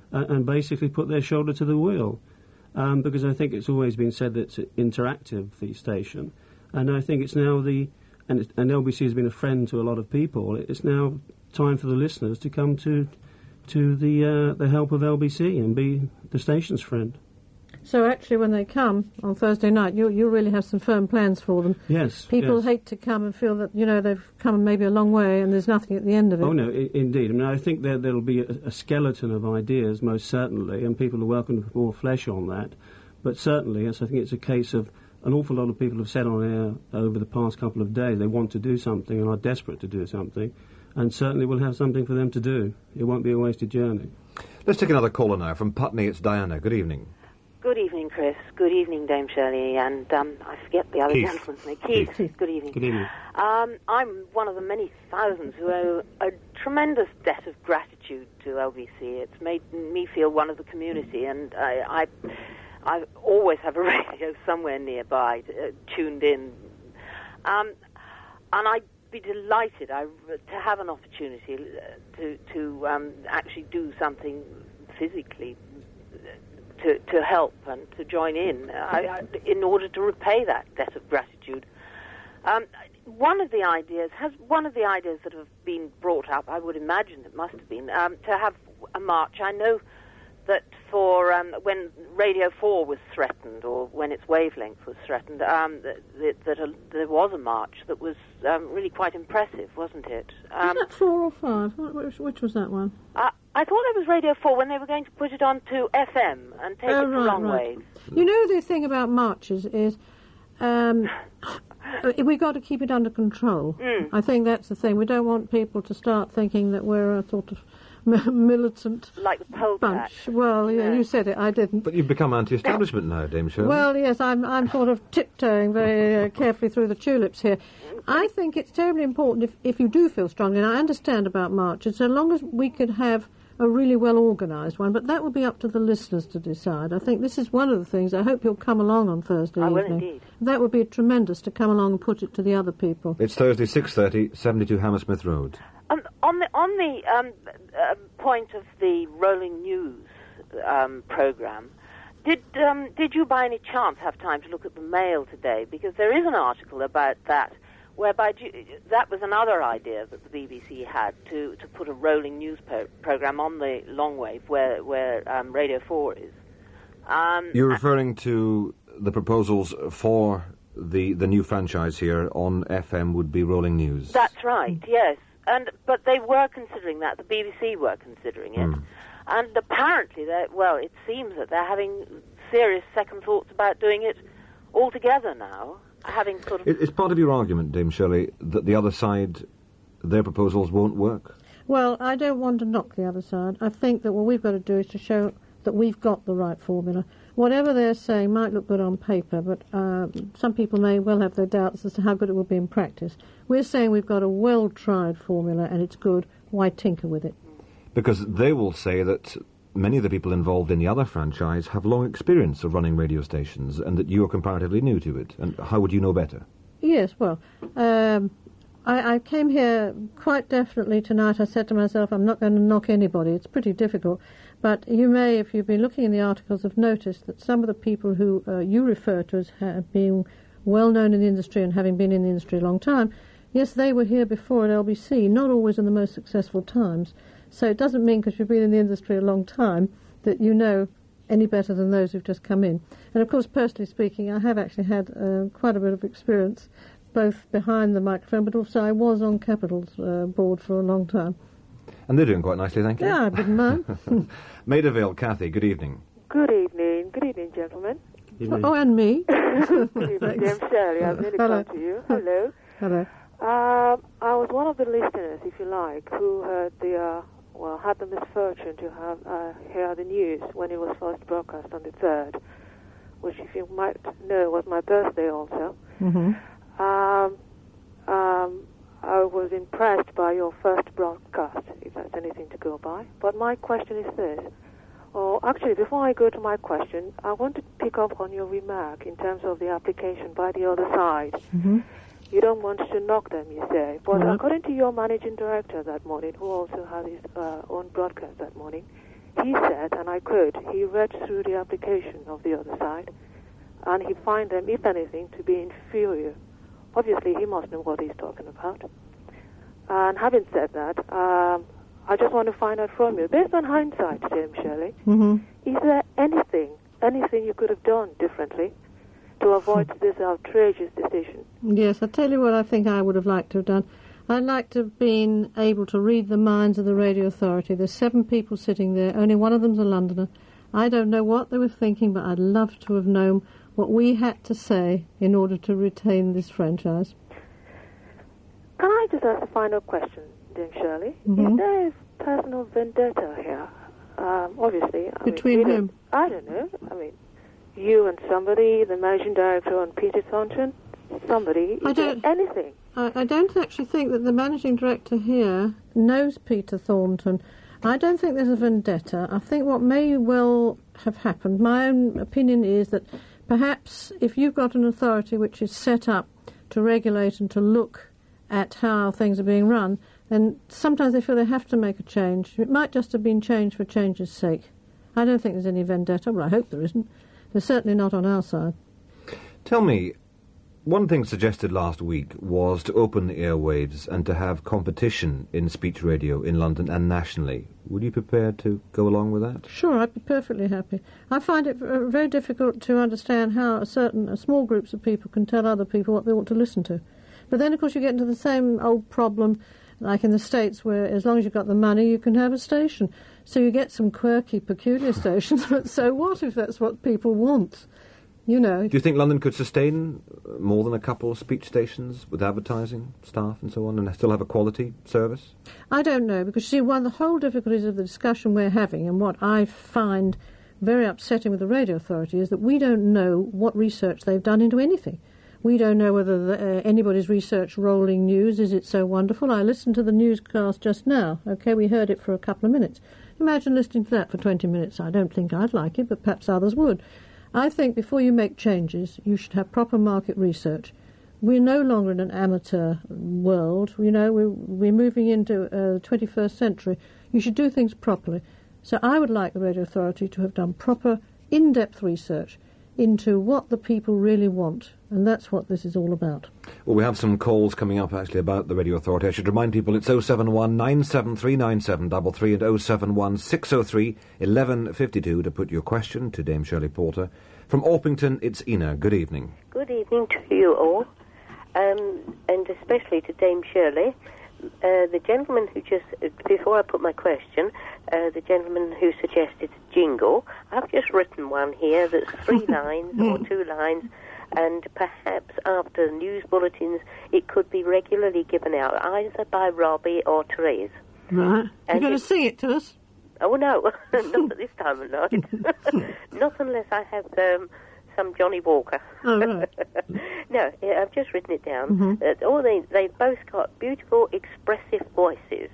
and basically put their shoulder to the wheel. Because I think it's always been said that it's interactive, the station, and I think it's now and LBC has been a friend to a lot of people. It's now time for the listeners to come to the help of LBC and be the station's friend. So actually, when they come on Thursday night, you really have some firm plans for them. Yes. People hate to come and feel that they've come maybe a long way and there's nothing at the end of it. Oh no, indeed. I mean, I think there'll be a skeleton of ideas, most certainly, and people are welcome to put more flesh on that. But certainly, yes, I think it's a case of an awful lot of people have said on air over the past couple of days they want to do something and are desperate to do something, and certainly we'll have something for them to do. It won't be a wasted journey. Let's take another caller now from Putney. It's Diana. Good evening. Good evening, Chris. Good evening, Dame Shirley, and I forget the other Keith. gentleman's name. Keith. Good evening. Good evening. I'm one of the many thousands who owe a tremendous debt of gratitude to LBC. It's made me feel one of the community, and I always have a radio somewhere nearby tuned in. And I'd be delighted to have an opportunity to actually do something physically to help and to join in order to repay that debt of gratitude. One of the ideas that have been brought up, I would imagine it must have been, to have a march. I know that for when Radio 4 was threatened, or when its wavelength was threatened, there was a march that was really quite impressive, wasn't it? Was that 4 or 5? Which was that one? I thought it was Radio 4 when they were going to put it on to FM and take it to long wave. You know, the thing about marches is we've got to keep it under control. I think that's the thing. We don't want people to start thinking that we're a sort of militant like the polecat bunch. Well, yeah, you said it, I didn't. But you've become anti-establishment now, Dame Shirley. Well, yes, I'm sort of tiptoeing very carefully through the tulips here. I think it's terribly important if you do feel strongly, and I understand about marches, so long as we could have a really well-organised one, but that would be up to the listeners to decide. I think this is one of the things. I hope you'll come along on Thursday evening. I will indeed. That would be tremendous to come along and put it to the other people. It's Thursday, 6:30, 72 Hammersmith Road. On the point of the rolling news programme, did you by any chance have time to look at the Mail today? Because there is an article about that, whereby that was another idea that the BBC had to put a rolling news programme on the long wave where Radio 4 is. You're referring to the proposals for the new franchise here on FM would be rolling news? That's right, yes. But they were considering that. The BBC were considering it. And apparently, it seems that they're having serious second thoughts about doing it altogether now. Having sort of... It's part of your argument, Dame Shirley, that the other side, their proposals won't work? Well, I don't want to knock the other side. I think that what we've got to do is to show that we've got the right formula. Whatever they're saying might look good on paper, but some people may well have their doubts as to how good it will be in practice. We're saying we've got a well-tried formula and it's good. Why tinker with it? Because they will say that many of the people involved in the other franchise have long experience of running radio stations and that you're comparatively new to it. And how would you know better? Yes, well, I came here quite definitely tonight. I said to myself, I'm not going to knock anybody. It's pretty difficult. But you may, if you've been looking in the articles, have noticed that some of the people who you refer to as being well known in the industry and having been in the industry a long time, yes, they were here before at LBC, not always in the most successful times. So it doesn't mean because you've been in the industry a long time that you know any better than those who've just come in. And of course, personally speaking, I have actually had quite a bit of experience, both behind the microphone, but also I was on Capital's board for a long time. And they're doing quite nicely, thank you. Yeah, I didn't mind. Maida Vale, Kathy, good evening. Good evening. Good evening, gentlemen. Evening. Oh, and me. Good evening, James Shirley. I'm really Hello. glad to you. Hello. Hello. I was one of the listeners, if you like, who heard had the misfortune to hear the news when it was first broadcast on the 3rd, which, if you might know, was my birthday also. Mm-hmm. I was impressed by your first broadcast, if that's anything to go by. But my question is this. Actually, before I go to my question, I want to pick up on your remark in terms of the application by the other side. Mm-hmm. You don't want to knock them, you say. But No. according to your managing director that morning, who also had his own broadcast that morning, he said, and I quote, he read through the application of the other side, and he find them, if anything, to be inferior. Obviously, he must know what he's talking about. And having said that, I just want to find out from you, based on hindsight, James Shirley, is there anything you could have done differently to avoid this outrageous decision? Yes, I'll tell you what I think I would have liked to have done. I'd like to have been able to read the minds of the Radio Authority. There's 7 people sitting there. Only one of them's a Londoner. I don't know what they were thinking, but I'd love to have known what we had to say in order to retain this franchise. Can I just ask a final question, James Shirley? Is there a personal vendetta here? Obviously. Between whom? I don't know. I mean, you and somebody, the managing director and Peter Thornton, somebody. Is there anything? I don't actually think that the managing director here knows Peter Thornton. I don't think there's a vendetta. I think what may well have happened, my own opinion is that perhaps if you've got an authority which is set up to regulate and to look at how things are being run, then sometimes they feel they have to make a change. It might just have been changed for change's sake. I don't think there's any vendetta, but I hope there isn't. There's certainly not on our side. Tell me, one thing suggested last week was to open the airwaves and to have competition in speech radio in London and nationally. Would you be prepared to go along with that? Sure, I'd be perfectly happy. I find it very difficult to understand how small groups of people can tell other people what they ought to listen to. But then, of course, you get into the same old problem like in the States, where as long as you've got the money, you can have a station. So you get some quirky, peculiar stations, but so what if that's what people want? You know. Do you think London could sustain more than a couple of speech stations with advertising, staff and so on, and still have a quality service? I don't know, because, see, one of the whole difficulties of the discussion we're having, and what I find very upsetting with the Radio Authority, is that we don't know what research they've done into anything. We don't know whether anybody's researched rolling news. Is it so wonderful? I listened to the newscast just now. OK, we heard it for a couple of minutes. Imagine listening to that for 20 minutes. I don't think I'd like it, but perhaps others would. I think before you make changes, you should have proper market research. We're no longer in an amateur world. You know, we're moving into the 21st century. You should do things properly. So I would like the Radio Authority to have done proper, in-depth research into what the people really want, and that's what this is all about. Well, we have some calls coming up, actually, about the Radio Authority. I should remind people it's 071 973 9733 and 071 603 1152 to put your question to Dame Shirley Porter. From Orpington, it's Ina. Good evening. Good evening to you all, and especially to Dame Shirley. The gentleman who just, before I put my question, the gentleman who suggested jingle, I've just written one here that's 3 lines or 2 lines, and perhaps after news bulletins it could be regularly given out, either by Robbie or Therese. Right. You're going to sing it to us? Oh, no, not at this time of night. Not unless I have some Johnny Walker. Oh, right. No, I've just written it down. They've both got beautiful, expressive voices.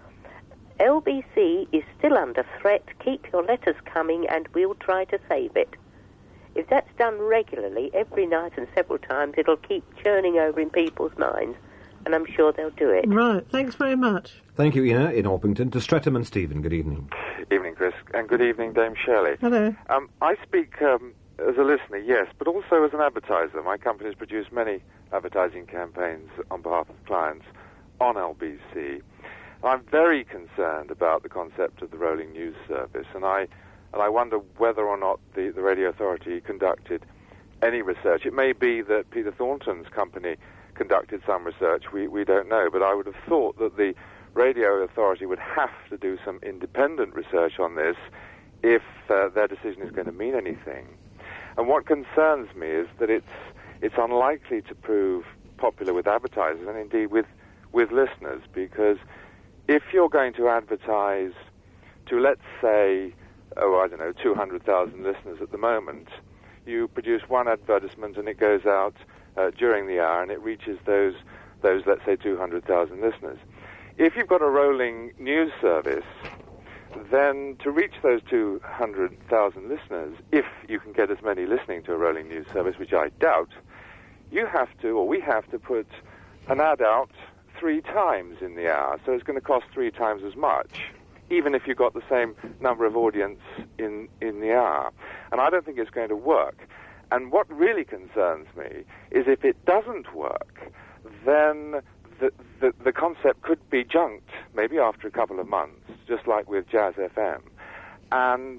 LBC is still under threat. Keep your letters coming and we'll try to save it. If that's done regularly, every night and several times, it'll keep churning over in people's minds, and I'm sure they'll do it. Right, thanks very much. Thank you, Ina, in Orpington. To Streatham and Stephen, good evening. Evening, Chris, and good evening, Dame Shirley. Hello. I speak as a listener, yes, but also as an advertiser. My company has produced many advertising campaigns on behalf of clients on LBC. I'm very concerned about the concept of the rolling news service, and I wonder whether or not the Radio Authority conducted any research. It may be that Peter Thornton's company conducted some research, we don't know, but I would have thought that the Radio Authority would have to do some independent research on this if their decision is going to mean anything. And what concerns me is that it's unlikely to prove popular with advertisers and indeed with listeners, because if you're going to advertise to, let's say, 200,000 listeners at the moment, you produce one advertisement and it goes out during the hour and it reaches those let's say 200,000 listeners. If you've got a rolling news service, then to reach those 200,000 listeners, if you can get as many listening to a rolling news service, which I doubt, we have to put an ad out 3 times in the hour, so it's going to cost 3 times as much. even if you've got the same number of audience in the hour. And I don't think it's going to work. And what really concerns me is if it doesn't work, then the concept could be junked, maybe after a couple of months, just like with Jazz FM. And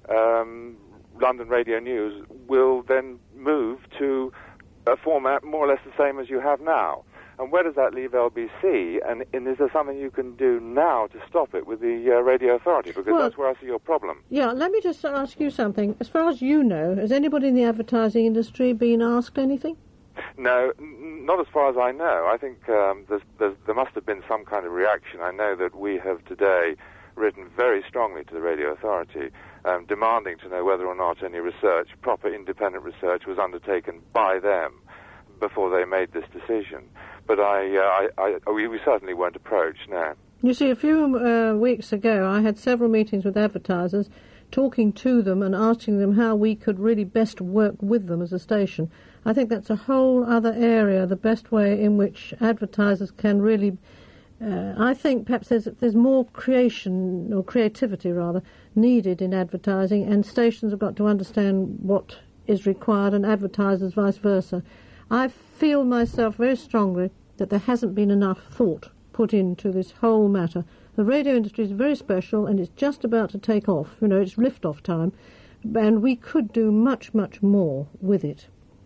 London Radio News will then move to a format more or less the same as you have now. And where does that leave LBC? And is there something you can do now to stop it with the Radio Authority? Because that's where I see your problem. Yeah, let me just ask you something. As far as you know, has anybody in the advertising industry been asked anything? No, not as far as I know. I think there must have been some kind of reaction. I know that we have today written very strongly to the Radio Authority, demanding to know whether or not any research, proper independent research, was undertaken by them before they made this decision. But we certainly weren't approached, no. You see, a few weeks ago, I had several meetings with advertisers, talking to them and asking them how we could really best work with them as a station. I think that's a whole other area, the best way in which advertisers can really... I think perhaps there's more creation, or creativity rather, needed in advertising, and stations have got to understand what is required, and advertisers vice versa. I feel myself very strongly that there hasn't been enough thought put into this whole matter. The radio industry is very special, and it's just about to take off. You know, it's lift-off time, and we could do much, much more with it.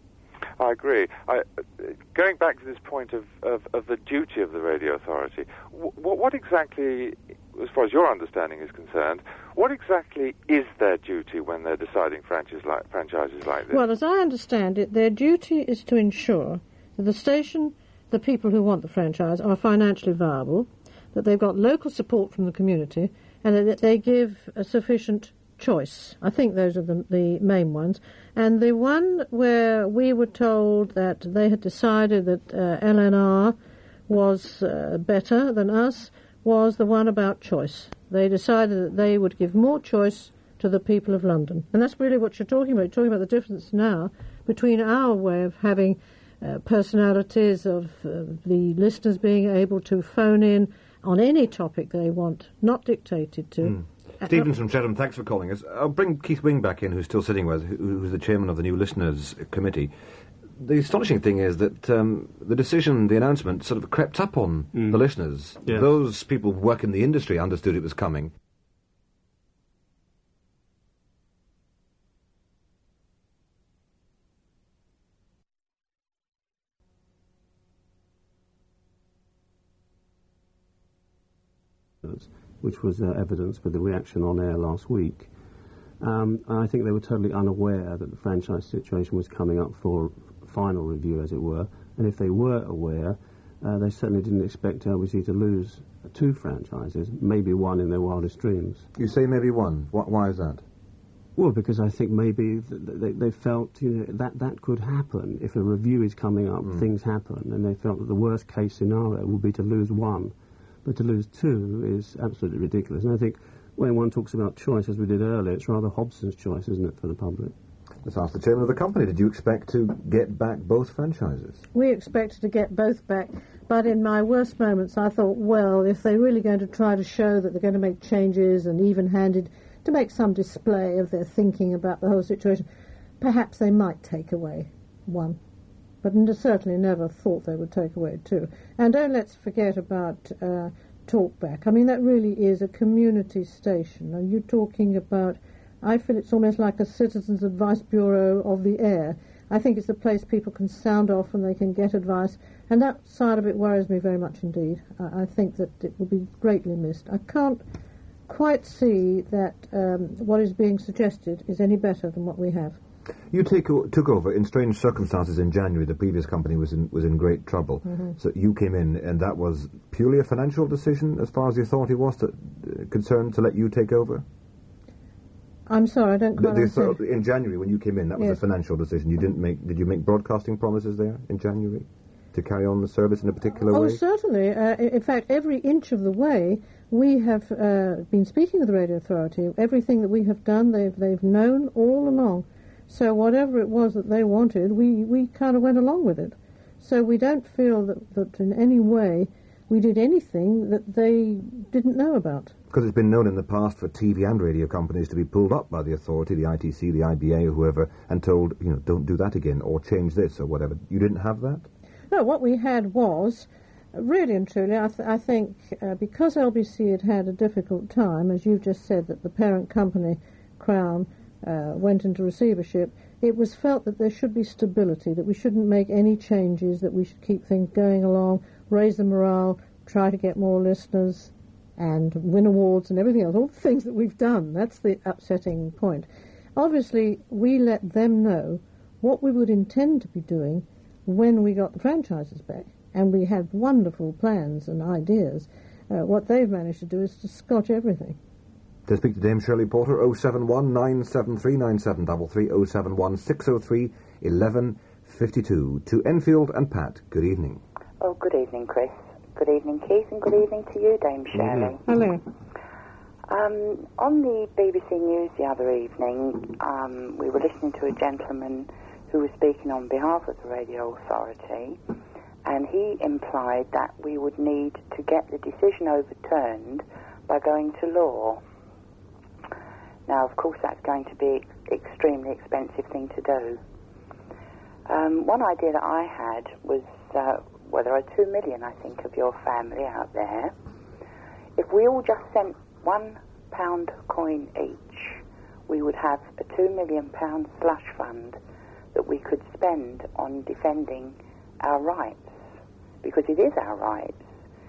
I agree. Going back to this point of the duty of the Radio Authority, what exactly, as far as your understanding is concerned, what exactly is their duty when they're deciding franchises like this? Well, as I understand it, their duty is to ensure that the station, the people who want the franchise, are financially viable, that they've got local support from the community, and that they give a sufficient choice. I think those are the main ones. And the one where we were told that they had decided that LNR was better than us was the one about choice. They decided that they would give more choice to the people of London. And that's really what you're talking about. You're talking about the difference now between our way of having personalities, of the listeners being able to phone in on any topic they want, not dictated to. Stevens from Chatham, thanks for calling us. I'll bring Keith Wing back in, who's still sitting with us, who's the chairman of the New Listeners Committee. The astonishing thing is that the decision, the announcement, sort of crept up on the listeners. Yeah. Those people who work in the industry understood it was coming. Which was evidenced with the reaction on air last week. I think they were totally unaware that the franchise situation was coming up for final review, as it were. And if they were aware, they certainly didn't expect LBC to lose 2 franchises, maybe one in their wildest dreams. You say maybe one. Why is that? Well, because I think maybe they felt that could happen. If a review is coming up, things happen, and they felt that the worst case scenario would be to lose 1. But to lose 2 is absolutely ridiculous. And I think when one talks about choice, as we did earlier, it's rather Hobson's choice, isn't it, for the public? Let's ask the chairman of the company. Did you expect to get back both franchises? We expected to get both back, but in my worst moments I thought, well, if they're really going to try to show that they're going to make changes and even-handed, to make some display of their thinking about the whole situation, perhaps they might take away 1. But certainly never thought they would take away 2. And don't let's forget about Talkback. I mean, that really is a community station. And you're talking about, I feel it's almost like a Citizens Advice Bureau of the air. I think it's a place people can sound off and they can get advice. And that side of it worries me very much indeed. I think that it will be greatly missed. I can't quite see that what is being suggested is any better than what we have. You took over in strange circumstances in January. The previous company was in great trouble. So you came in, and that was purely a financial decision as far as the authority was concerned to let you take over? I'm sorry, I don't quite understand. In January, when you came in, that was a financial decision. Did you make broadcasting promises there in January to carry on the service in a particular way? Oh, certainly. In fact, every inch of the way, we have been speaking with the Radio Authority. Everything that we have done, they've known all along. So whatever it was that they wanted, we kind of went along with it. So we don't feel that in any way we did anything that they didn't know about. Because it's been known in the past for TV and radio companies to be pulled up by the authority, the ITC, the IBA, or whoever, and told, don't do that again, or change this, or whatever. You didn't have that? No, what we had was, really and truly, I think because LBC had a difficult time, as you've just said, that the parent company, Crown, went into receivership, it was felt that there should be stability, that we shouldn't make any changes, that we should keep things going along, raise the morale, try to get more listeners, and win awards and everything else, all the things that we've done. That's the upsetting point. Obviously, we let them know what we would intend to be doing when we got the franchises back, and we had wonderful plans and ideas. What they've managed to do is to scotch everything. To speak to Dame Shirley Porter, 071 973 9733, 071 603 1152. To Enfield and Pat, good evening. Oh, good evening, Chris. Good evening, Keith, and good evening to you, Dame Shirley. Hello. On the BBC News the other evening, we were listening to a gentleman who was speaking on behalf of the Radio Authority, and he implied that we would need to get the decision overturned by going to law. Now, of course, that's going to be an extremely expensive thing to do. One idea that I had was, there are 2 million, I think, of your family out there. If we all just sent £1 coin each, we would have a £2 million slush fund that we could spend on defending our rights, because it is our rights.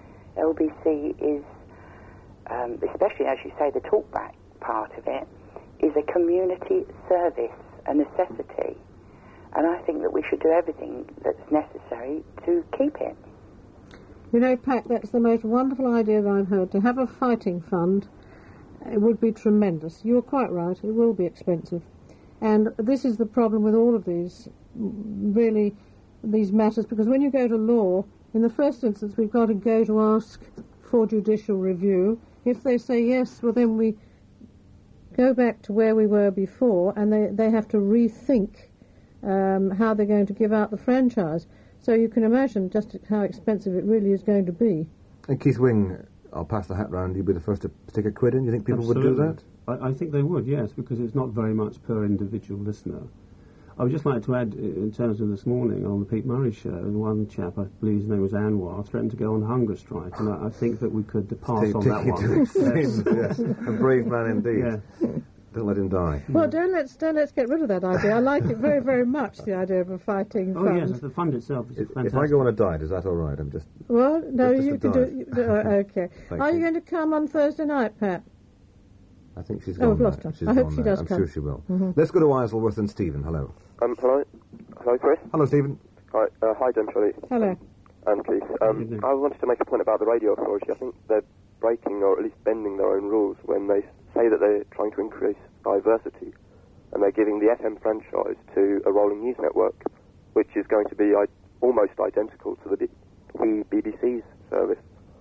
LBC is, especially as you say, the talkback part of it, is a community service, a necessity. And I think that we should do everything that's necessary to keep it. You know, Pat, that's the most wonderful idea that I've heard. To have a fighting fund, it would be tremendous. You're quite right, it will be expensive. And this is the problem with all of these, really, these matters, because when you go to law, in the first instance, we've got to go to ask for judicial review. If they say yes, well, then we go back to where we were before, and they have to rethink how they're going to give out the franchise. So you can imagine just how expensive it really is going to be. And Keith Wing, I'll pass the hat round. You'd be the first to stick a quid in. You think people Absolutely. would do that? I think they would, yes, because it's not very much per individual listener. I would just like to add, in terms of this morning on the Pete Murray show, one chap, I believe his name was Anwar, threatened to go on hunger strike, and I think that we could pass on that one. Yes. A brave man indeed. Yeah. Don't let him die. Well, don't let's get rid of that idea. I like it very, very much, the idea of a fighting fund. Oh, yes, the fund itself is fantastic. If I go on a diet, is that all right? I'm just... Well, no, just you can do... okay. Are you going to come on Thursday night, Pat? I think she's gone. I've lost her. She's I hope gone she now. does I'm come. sure she will. Mm-hmm. Let's go to Isleworth and Stephen. Hello. Hello? Hello, Chris? Hello, Stephen. Hi, Dame Shirley. Hello. And Keith. I wanted to make a point about the Radio Authority. I think they're breaking, or at least bending their own rules when they say that they're trying to increase diversity, and they're giving the FM franchise to a rolling news network, which is going to be almost identical to the BBC's service.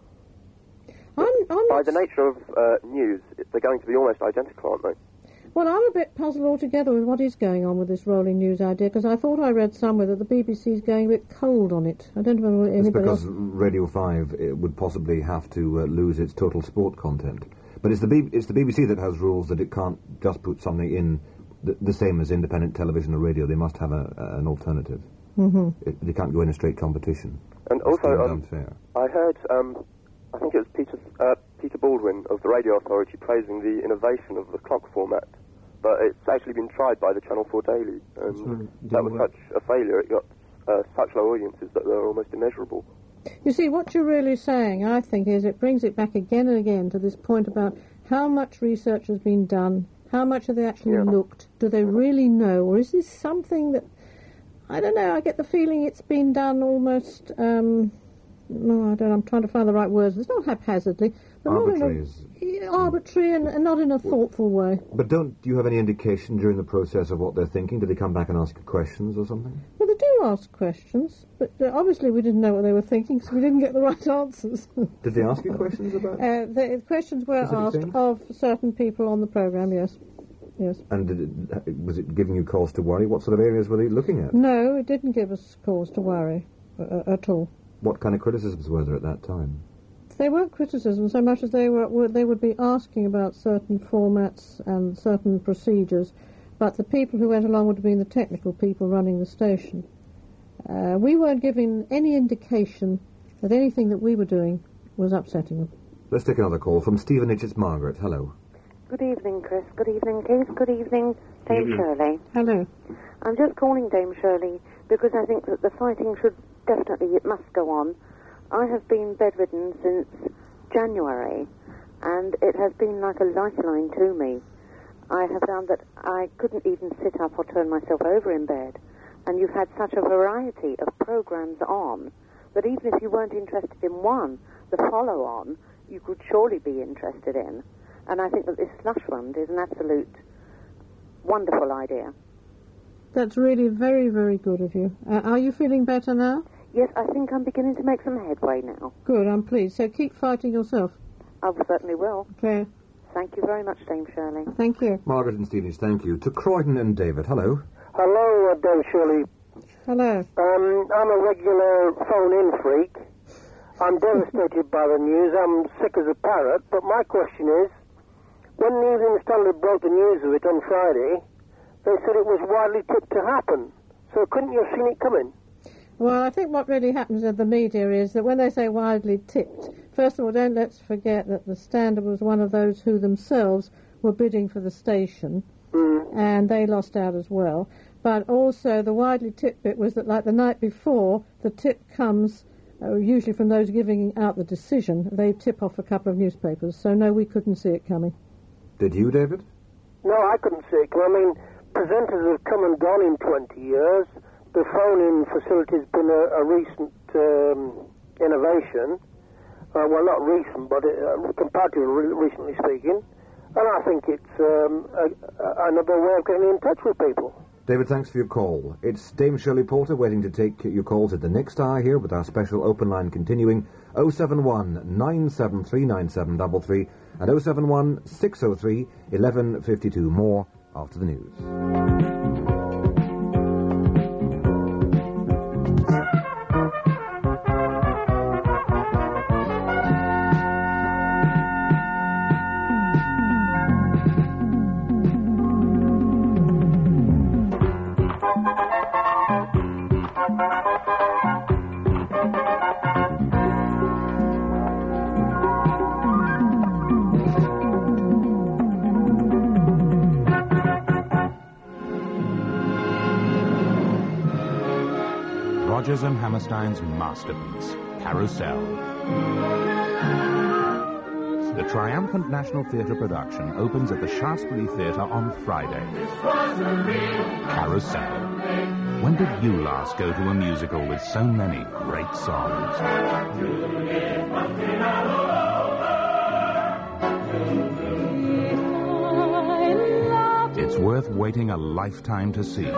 By the nature of news, they're going to be almost identical, aren't they? Well, I'm a bit puzzled altogether with what is going on with this rolling news idea, because I thought I read somewhere that the BBC's going a bit cold on it. I don't know if anybody else... It's because Radio 5 would possibly have to lose its total sport content. But it's the BBC that has rules that it can't just put something in the same as independent television or radio. They must have an alternative. Mm-hmm. They can't go in a straight competition. And That's also, unfair. I heard, I think it was Peter Baldwin of the Radio Authority praising the innovation of the clock format. But it's actually been tried by the Channel 4 Daily, and that was such a failure. It got such low audiences that they're almost immeasurable. You see, what you're really saying, I think, is it brings it back again and again to this point about how much research has been done, how much have they actually looked, do they really know, or is this something that, I don't know, I get the feeling it's been done almost, I'm trying to find the right words, it's not haphazardly, but arbitrary and not in a thoughtful way. But don't you have any indication during the process of what they're thinking? Do they come back and ask you questions or something? Well, they do ask questions, but obviously we didn't know what they were thinking, so we didn't get the right answers. Did they ask you questions about it? The questions were asked of certain people on the programme, yes. Yes. And was it giving you cause to worry? What sort of areas were they looking at? No, it didn't give us cause to worry at all. What kind of criticisms were there at that time? They weren't criticisms so much as they would be asking about certain formats and certain procedures, but the people who went along would have been the technical people running the station. We weren't giving any indication that anything that we were doing was upsetting them. Let's take another call from Stevenage. It's Margaret. Hello. Good evening, Chris. Good evening, Keith. Good evening, Dame Shirley. Hello. I'm just calling Dame Shirley because I think that the fighting it must go on. I have been bedridden since January, and it has been like a lifeline to me. I have found that I couldn't even sit up or turn myself over in bed, and you've had such a variety of programs on that even if you weren't interested in one, the follow-on you could surely be interested in. And I think that this slush fund is an absolute wonderful idea. That's really very, very good of you. Are you feeling better now? Yes, I think I'm beginning to make some headway now. Good, I'm pleased. So keep fighting yourself. I certainly will. Okay. Thank you very much, Dame Shirley. Thank you. Margaret and Stevenage, thank you. To Croydon and David, hello. Hello, Dame Shirley. Hello. I'm a regular phone-in freak. I'm devastated by the news. I'm sick as a parrot. But my question is, when the Evening Standard broke the news of it on Friday, they said it was widely tipped to happen. So couldn't you have seen it coming? Well, I think what really happens in the media is that when they say widely tipped, first of all, don't let's forget that the Standard was one of those who themselves were bidding for the station, and they lost out as well. But also the widely tipped bit was that, like the night before, the tip comes usually from those giving out the decision. They tip off a couple of newspapers, so no, we couldn't see it coming. Did you, David? No, I couldn't see it coming. I mean, presenters have come and gone in 20 years. The phone-in facility has been a recent innovation. Well, not recent, but comparatively recently speaking. And I think it's another way of getting in touch with people. David, thanks for your call. It's Dame Shirley Porter waiting to take your calls at the next hour here with our special open line continuing 071 973 9733 and 071 603 1152. More after the news. Rodgers and Hammerstein's masterpiece, Carousel. The triumphant National Theatre production opens at the Shaftesbury Theatre on Friday. Carousel. When did you last go to a musical with so many great songs? It's worth waiting a lifetime to see.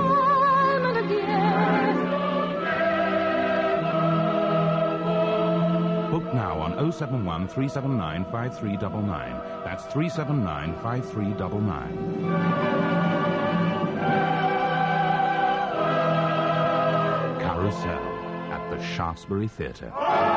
Book now on 071 379 5399. That's 379 5399. Carousel at the Shaftesbury Theatre.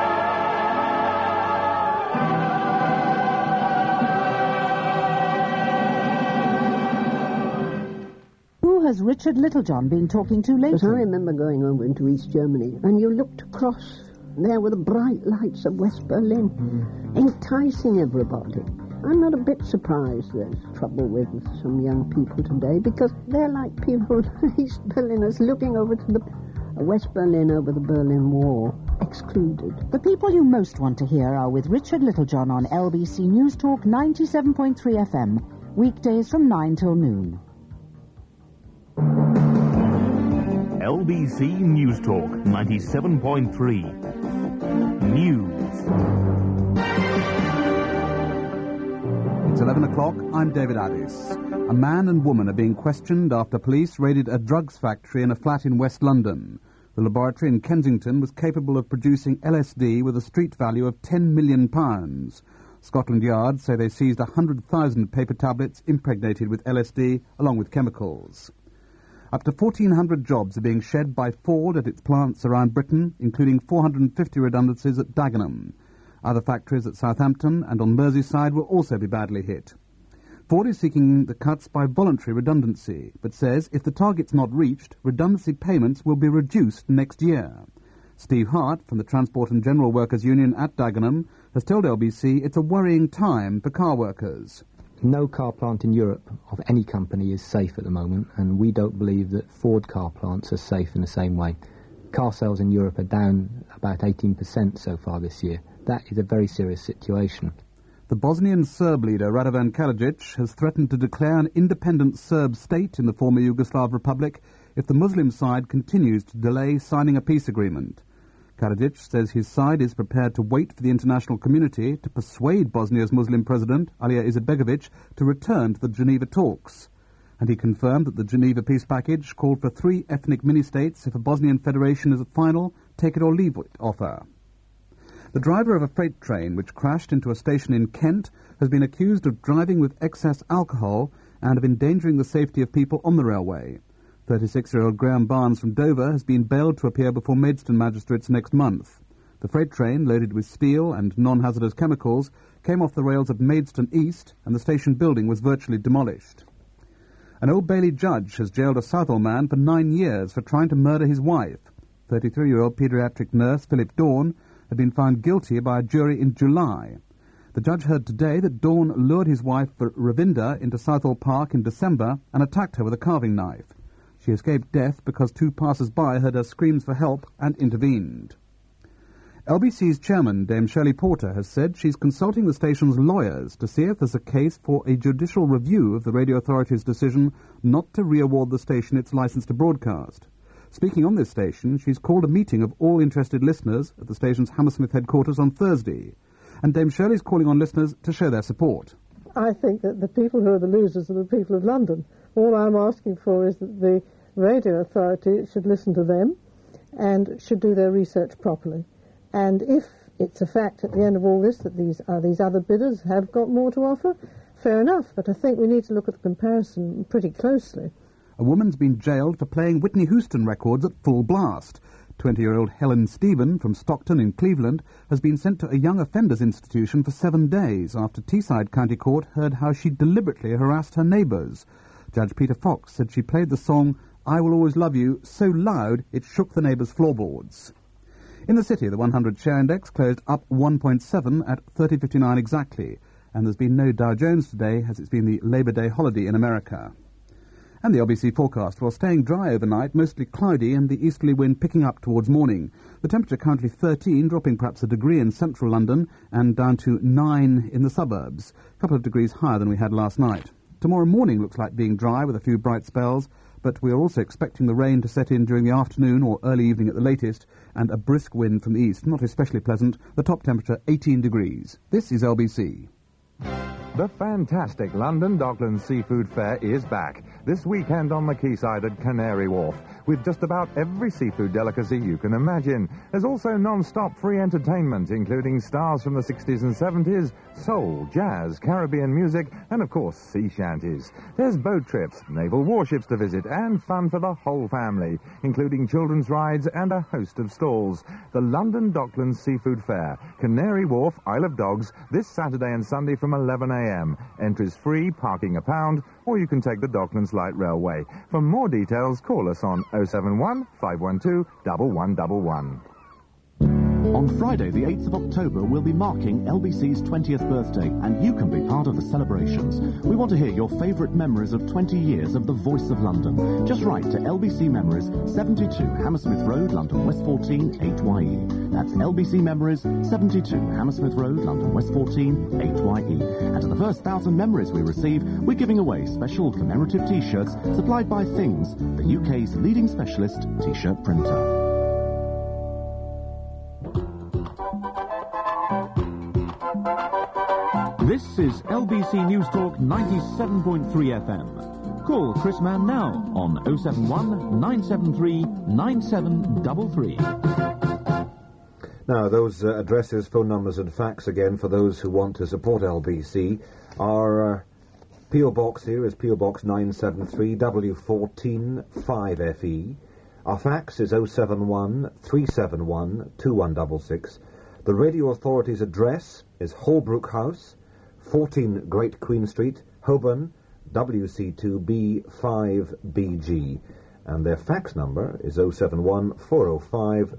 Who has Richard Littlejohn been talking to lately? Because I remember going over into East Germany, and you looked across. There were the bright lights of West Berlin, enticing everybody. I'm not a bit surprised there's trouble with some young people today, because they're like people, East Berliners, looking over to the West Berlin over the Berlin Wall, excluded. The people you most want to hear are with Richard Littlejohn on LBC News Talk 97.3 FM, weekdays from 9 till noon. LBC News Talk 97.3. News. It's 11 o'clock. I'm David Addis. A man and woman are being questioned after police raided a drugs factory in a flat in West London. The laboratory in Kensington was capable of producing LSD with a street value of £10 million. Scotland Yard say they seized 100,000 paper tablets impregnated with LSD along with chemicals. Up to 1,400 jobs are being shed by Ford at its plants around Britain, including 450 redundancies at Dagenham. Other factories at Southampton and on Merseyside will also be badly hit. Ford is seeking the cuts by voluntary redundancy, but says if the target's not reached, redundancy payments will be reduced next year. Steve Hart from the Transport and General Workers Union at Dagenham has told LBC it's a worrying time for car workers. No car plant in Europe of any company is safe at the moment, and we don't believe that Ford car plants are safe in the same way. Car sales in Europe are down about 18% so far this year. That is a very serious situation. The Bosnian Serb leader Radovan Karadzic has threatened to declare an independent Serb state in the former Yugoslav Republic if the Muslim side continues to delay signing a peace agreement. Karadzic says his side is prepared to wait for the international community to persuade Bosnia's Muslim president, Alija Izetbegovic, to return to the Geneva talks. And he confirmed that the Geneva peace package called for 3 ethnic mini-states if a Bosnian federation is a final take-it-or-leave-it offer. The driver of a freight train which crashed into a station in Kent has been accused of driving with excess alcohol and of endangering the safety of people on the railway. 36-year-old Graham Barnes from Dover has been bailed to appear before Maidstone magistrates next month. The freight train, loaded with steel and non-hazardous chemicals, came off the rails at Maidstone East, and the station building was virtually demolished. An Old Bailey judge has jailed a Southall man for 9 years for trying to murder his wife. 33-year-old paediatric nurse Philip Dawn had been found guilty by a jury in July. The judge heard today that Dawn lured his wife Ravinda into Southall Park in December and attacked her with a carving knife. She escaped death because 2 passers-by heard her screams for help and intervened. LBC's chairman, Dame Shirley Porter, has said she's consulting the station's lawyers to see if there's a case for a judicial review of the Radio Authority's decision not to re-award the station its licence to broadcast. Speaking on this station, she's called a meeting of all interested listeners at the station's Hammersmith headquarters on Thursday. And Dame Shirley's calling on listeners to show their support. I think that the people who are the losers are the people of London. All I'm asking for is that the Radio Authority should listen to them and should do their research properly. And if it's a fact at the end of all this that these other bidders have got more to offer, fair enough. But I think we need to look at the comparison pretty closely. A woman's been jailed for playing Whitney Houston records at full blast. 20-year-old Helen Stephen from Stockton in Cleveland has been sent to a young offenders institution for 7 days after Teesside County Court heard how she deliberately harassed her neighbours. Judge Peter Fox said she played the song I Will Always Love You so loud it shook the neighbours' floorboards. In the city, the 100 share index closed up 1.7 at 30.59 exactly, and there's been no Dow Jones today as it's been the Labour Day holiday in America. And the LBC forecast, well, staying dry overnight, mostly cloudy and the easterly wind picking up towards morning. The temperature currently 13, dropping perhaps a degree in central London and down to 9 in the suburbs, a couple of degrees higher than we had last night. Tomorrow morning looks like being dry with a few bright spells, but we are also expecting the rain to set in during the afternoon or early evening at the latest, and a brisk wind from the east, not especially pleasant. The top temperature 18 degrees. This is LBC. The fantastic London Docklands Seafood Fair is back this weekend on the quayside at Canary Wharf, with just about every seafood delicacy you can imagine. There's also non-stop free entertainment, including stars from the 60s and 70s, soul, jazz, Caribbean music, and of course sea shanties. There's boat trips, naval warships to visit, and fun for the whole family, including children's rides and a host of stalls. The London Docklands Seafood Fair, Canary Wharf, Isle of Dogs, this Saturday and Sunday from 11 a.m. Entries free, parking £1, or you can take the Docklands Light Railway. For more details, call us on 071 512 1111. On Friday, the 8th of October, we'll be marking LBC's 20th birthday, and you can be part of the celebrations. We want to hear your favourite memories of 20 years of the Voice of London. Just write to LBC Memories, 72 Hammersmith Road, London West 14, 8YE. That's LBC Memories, 72 Hammersmith Road, London West 14, 8YE. And to the first 1,000 memories we receive, we're giving away special commemorative T-shirts supplied by Things, the UK's leading specialist T-shirt printer. This is LBC News Talk 97.3 FM. Call Chris Mann now on 071 973 9733. Now, those addresses, phone numbers and facts again for those who want to support LBC are P.O. Box here is P.O. Box 973 W14 5FE. Our fax is 071 371 2166. The Radio Authority's address is Holbrook House, 14 Great Queen Street, Holborn, WC2B5BG. And their fax number is 071 405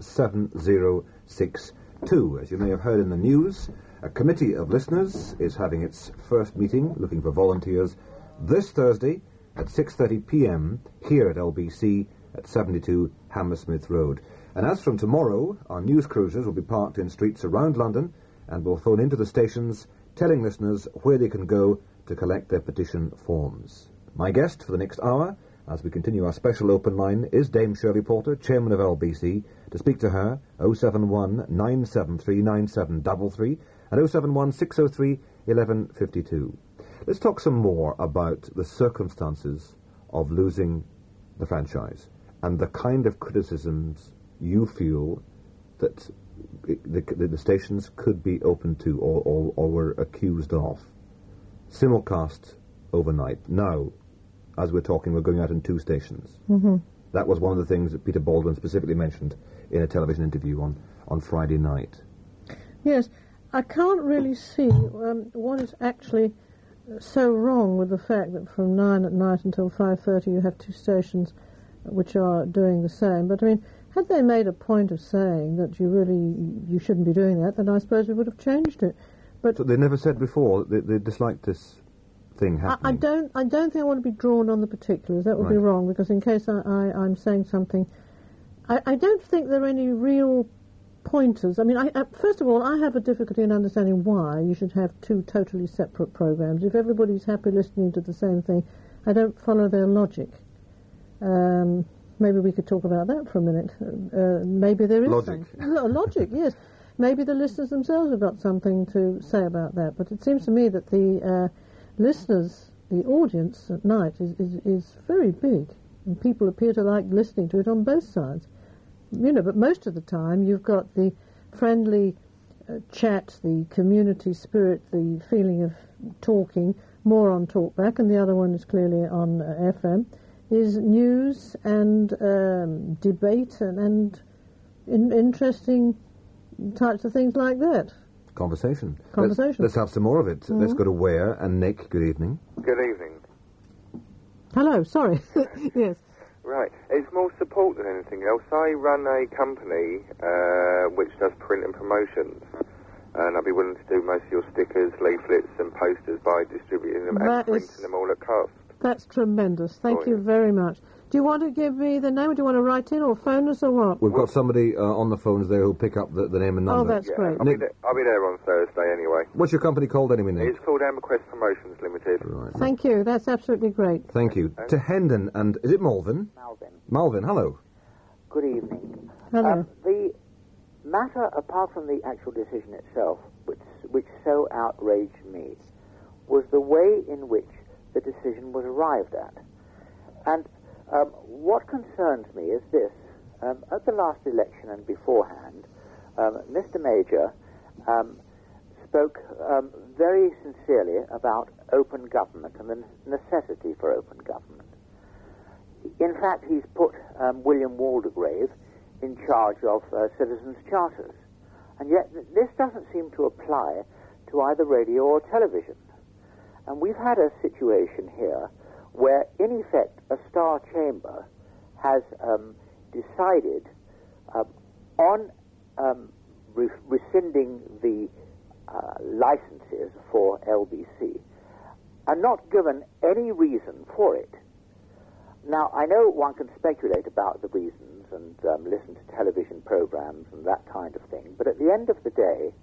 7062. As you may have heard in the news, a committee of listeners is having its first meeting, looking for volunteers, this Thursday at 6:30 p.m. here at LBC at 72 Hammersmith Road. And as from tomorrow, our news cruisers will be parked in streets around London and will phone into the stations telling listeners where they can go to collect their petition forms. My guest for the next hour, as we continue our special open line, is Dame Shirley Porter, Chairman of LBC. To speak to her, 071 973 9733 and 071 603 1152. Let's talk some more about the circumstances of losing the franchise and the kind of criticisms you feel that the stations could be open to or were accused of. Simulcast overnight. Now, as we're talking, we're going out in 2 stations. Mm-hmm. That was one of the things that Peter Baldwin specifically mentioned in a television interview on Friday night. Yes, I can't really see what is actually so wrong with the fact that from 9 at night until 5:30 you have 2 stations which are doing the same. But, I mean, had they made a point of saying that you shouldn't be doing that, then I suppose we would have changed it. But so they never said before that they disliked this thing happening? I don't think I want to be drawn on the particulars. That would be wrong, because in case I'm saying something, I don't think there are any real pointers. I mean, first of all, I have a difficulty in understanding why you should have 2 totally separate programs. If everybody's happy listening to the same thing, I don't follow their logic. Maybe we could talk about that for a minute. Maybe there is logic. Logic, yes. Maybe the listeners themselves have got something to say about that. But it seems to me that the listeners, the audience at night is very big, and people appear to like listening to it on both sides. But most of the time you've got the friendly chat, the community spirit, the feeling of talking, more on Talkback, and the other one is clearly on FM, is news and debate and interesting types of things like that. Conversation. Let's have some more of it. Mm-hmm. Let's go to Ware and Nick. Good evening. Good evening. Hello, sorry. Yes. Right. It's more support than anything else. I run a company which does print and promotions, and I'd be willing to do most of your stickers, leaflets and posters by distributing them and printing them all at cost. That's tremendous. Thank you very much. Do you want to give me the name, or do you want to write in or phone us or what? We've got somebody on the phones there who'll pick up the name and number. Oh, that's great. I'll be there on Thursday anyway. What's your company called anyway, Nick? It's called Amberquest Promotions Limited. Right. Thank you. That's absolutely great. Thank you. To Hendon and... Is it Malvin? Malvin, hello. Good evening. Hello. The matter, apart from the actual decision itself, which so outraged me, was the way in which the decision was arrived at. And what concerns me is this. At the last election and beforehand, Mr. Major spoke very sincerely about open government and the necessity for open government. In fact, he's put William Waldegrave in charge of citizens' charters. And yet this doesn't seem to apply to either radio or television. And we've had a situation here where, in effect, a Star Chamber has decided on rescinding the licenses for LBC and not given any reason for it. Now, I know one can speculate about the reasons and listen to television programs and that kind of thing, but at the end of the day,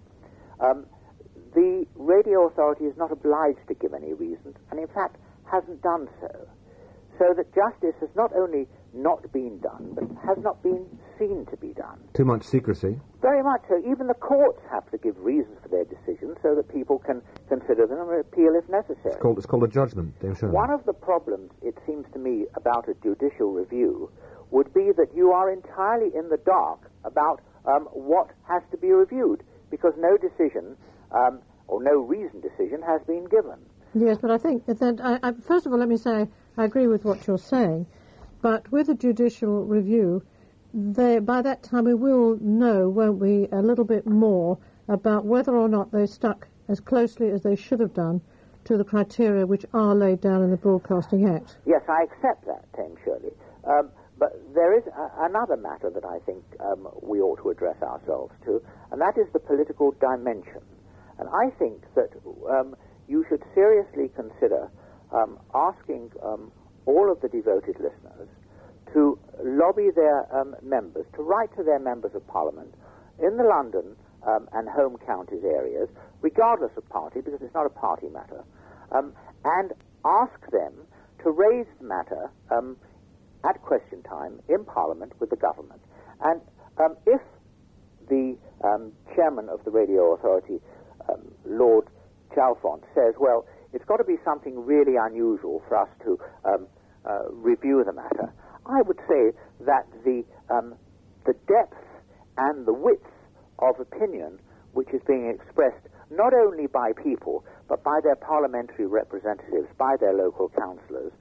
the radio authority is not obliged to give any reasons, and in fact hasn't done so. So that justice has not only not been done, but has not been seen to be done. Too much secrecy. Very much so. Even the courts have to give reasons for their decisions so that people can consider them and appeal if necessary. It's called a judgment. One of the problems, it seems to me, about a judicial review would be that you are entirely in the dark about what has to be reviewed, because no decision or no reasoned decision has been given. Yes, but I think that, first of all, let me say I agree with what you're saying, but with a judicial review, by that time we will know, won't we, a little bit more about whether or not they stuck as closely as they should have done to the criteria which are laid down in the Broadcasting Act. Yes, I accept that, Dame Shirley. But there is another matter that I think we ought to address ourselves to, and that is the political dimension. And I think that you should seriously consider asking all of the devoted listeners to lobby their members, to write to their members of Parliament in the London and home counties areas, regardless of party, because it's not a party matter, and ask them to raise the matter at question time in Parliament with the government. And if the chairman of the Radio Authority, Lord Chalfont, says, well, it's got to be something really unusual for us to review the matter, I would say that the depth and the width of opinion which is being expressed not only by people, but by their parliamentary representatives, by their local councillors,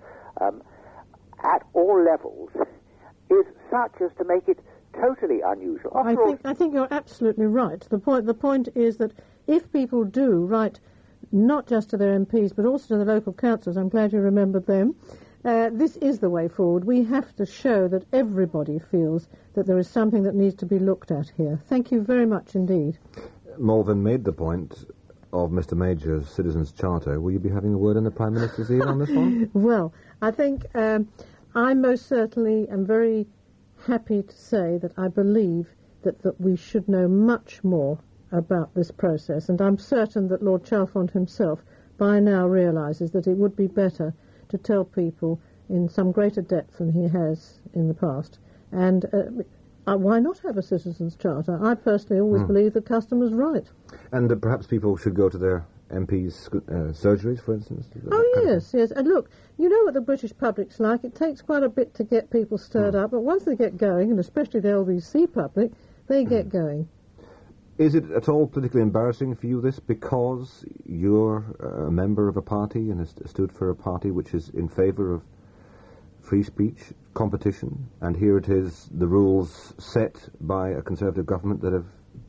at all levels, is such as to make it totally unusual. I think you're absolutely right. The point is that if people do write not just to their MPs, but also to the local councils, I'm glad you remembered them, this is the way forward. We have to show that everybody feels that there is something that needs to be looked at here. Thank you very much indeed. Malvern made the point of Mr. Major's Citizens' Charter. Will you be having a word in the Prime Minister's ear on this one? Well, I think I most certainly am very happy to say that I believe that we should know much more about this process, and I'm certain that Lord Chalfont himself by now realises that it would be better to tell people in some greater depth than he has in the past. And why not have a Citizens' Charter? I personally always believe the customer's right. And perhaps people should go to their MPs' surgeries, for instance? Oh, yes. And look, you know what the British public's like. It takes quite a bit to get people stirred up, but once they get going, and especially the LBC public, they get going. Is it at all politically embarrassing for you, this, because you're a member of a party and has stood for a party which is in favour of free speech, competition, and here it is, the rules set by a Conservative government that have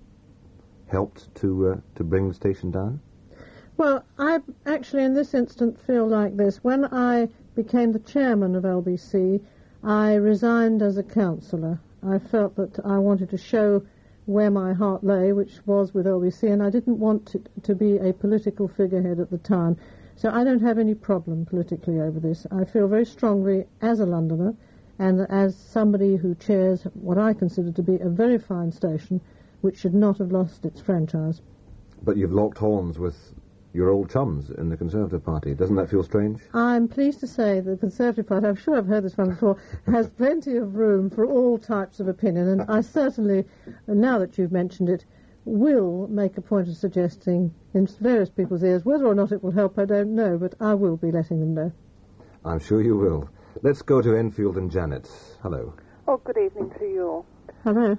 helped to bring the station down? Well, I actually in this instance feel like this. When I became the chairman of LBC, I resigned as a councillor. I felt that I wanted to show where my heart lay, which was with LBC, and I didn't want to be a political figurehead at the time. So I don't have any problem politically over this. I feel very strongly as a Londoner and as somebody who chairs what I consider to be a very fine station which should not have lost its franchise. But you've locked horns with your old chums in the Conservative Party. Doesn't that feel strange? I'm pleased to say that the Conservative Party, I'm sure I've heard this one before, has plenty of room for all types of opinion, and I certainly, now that you've mentioned it, will make a point of suggesting in various people's ears. Whether or not it will help, I don't know, but I will be letting them know. I'm sure you will. Let's go to Enfield and Janet. Hello. Oh, good evening to you all. Hello.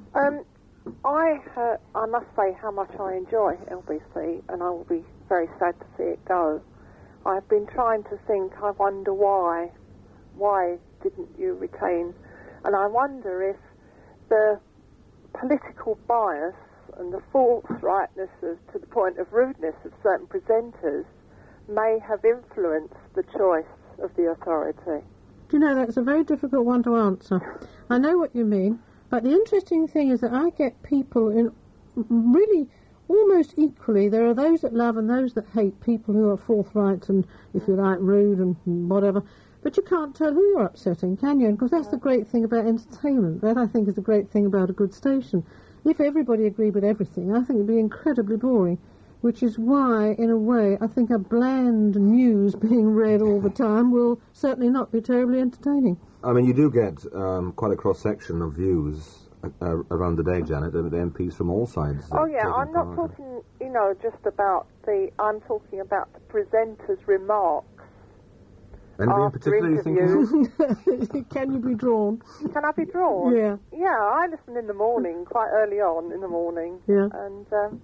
I must say how much I enjoy LBC, and I will be very sad to see it go. I've been trying to think, I wonder why. Why didn't you retain? And I wonder if the political bias and the forthrightness to the point of rudeness of certain presenters may have influenced the choice of the authority. Do you know, that's a very difficult one to answer. I know what you mean, but the interesting thing is that I get people in really almost equally. There are those that love and those that hate people who are forthright and, if you like, rude and whatever. But you can't tell who you're upsetting, can you? Because that's the great thing about entertainment. That, I think, is the great thing about a good station. If everybody agreed with everything, I think it would be incredibly boring, which is why, in a way, I think a bland news being read all the time will certainly not be terribly entertaining. I mean, you do get quite a cross-section of views around the day, Janet, the MPs from all sides. Oh, yeah, I'm not talking, just about I'm talking about the presenter's remarks. Anything in particular you think? Can you be drawn? Can I be drawn? Yeah. Yeah, I listen in the morning, quite early on in the morning. Yeah. And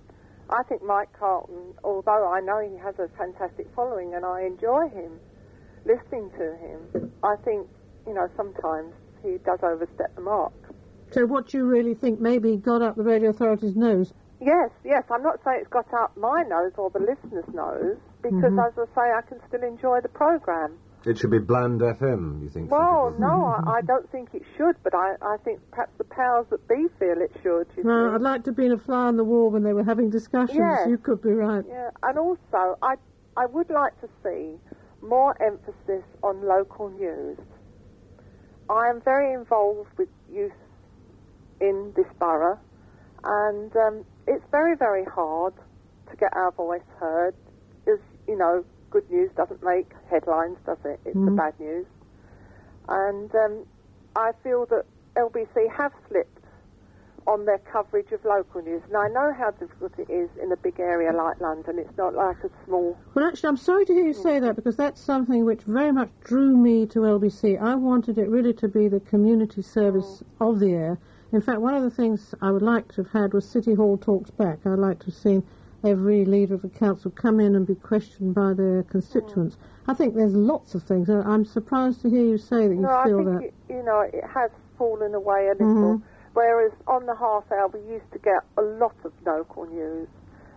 I think Mike Carlton, although I know he has a fantastic following and I enjoy him, listening to him, I think, sometimes he does overstep the mark. So what do you really think? Maybe he got up the radio authority's nose? Yes. I'm not saying it's got up my nose or the listener's nose, because, as I say, I can still enjoy the programme. It should be Bland FM, you think? Well, no, I don't think it should, but I think perhaps the powers that be feel it should. No, I'd like to have been a fly on the wall when they were having discussions. Yes. You could be right. Yeah, and also, I would like to see more emphasis on local news. I am very involved with youth in this borough, and it's very, very hard to get our voice heard. As good news doesn't make headlines, does it? It's the bad news. And I feel that LBC have slipped on their coverage of local news. And I know how difficult it is in a big area like London. It's not like a small... Well, actually, I'm sorry to hear you say that, because that's something which very much drew me to LBC. I wanted it really to be the community service of the air. In fact, one of the things I would like to have had was City Hall Talks Back. I'd like to have seen every leader of the council come in and be questioned by their constituents. I think there's lots of things. I'm surprised to hear you say that you feel that. I think, it has fallen away a little. Whereas on the half hour we used to get a lot of local news.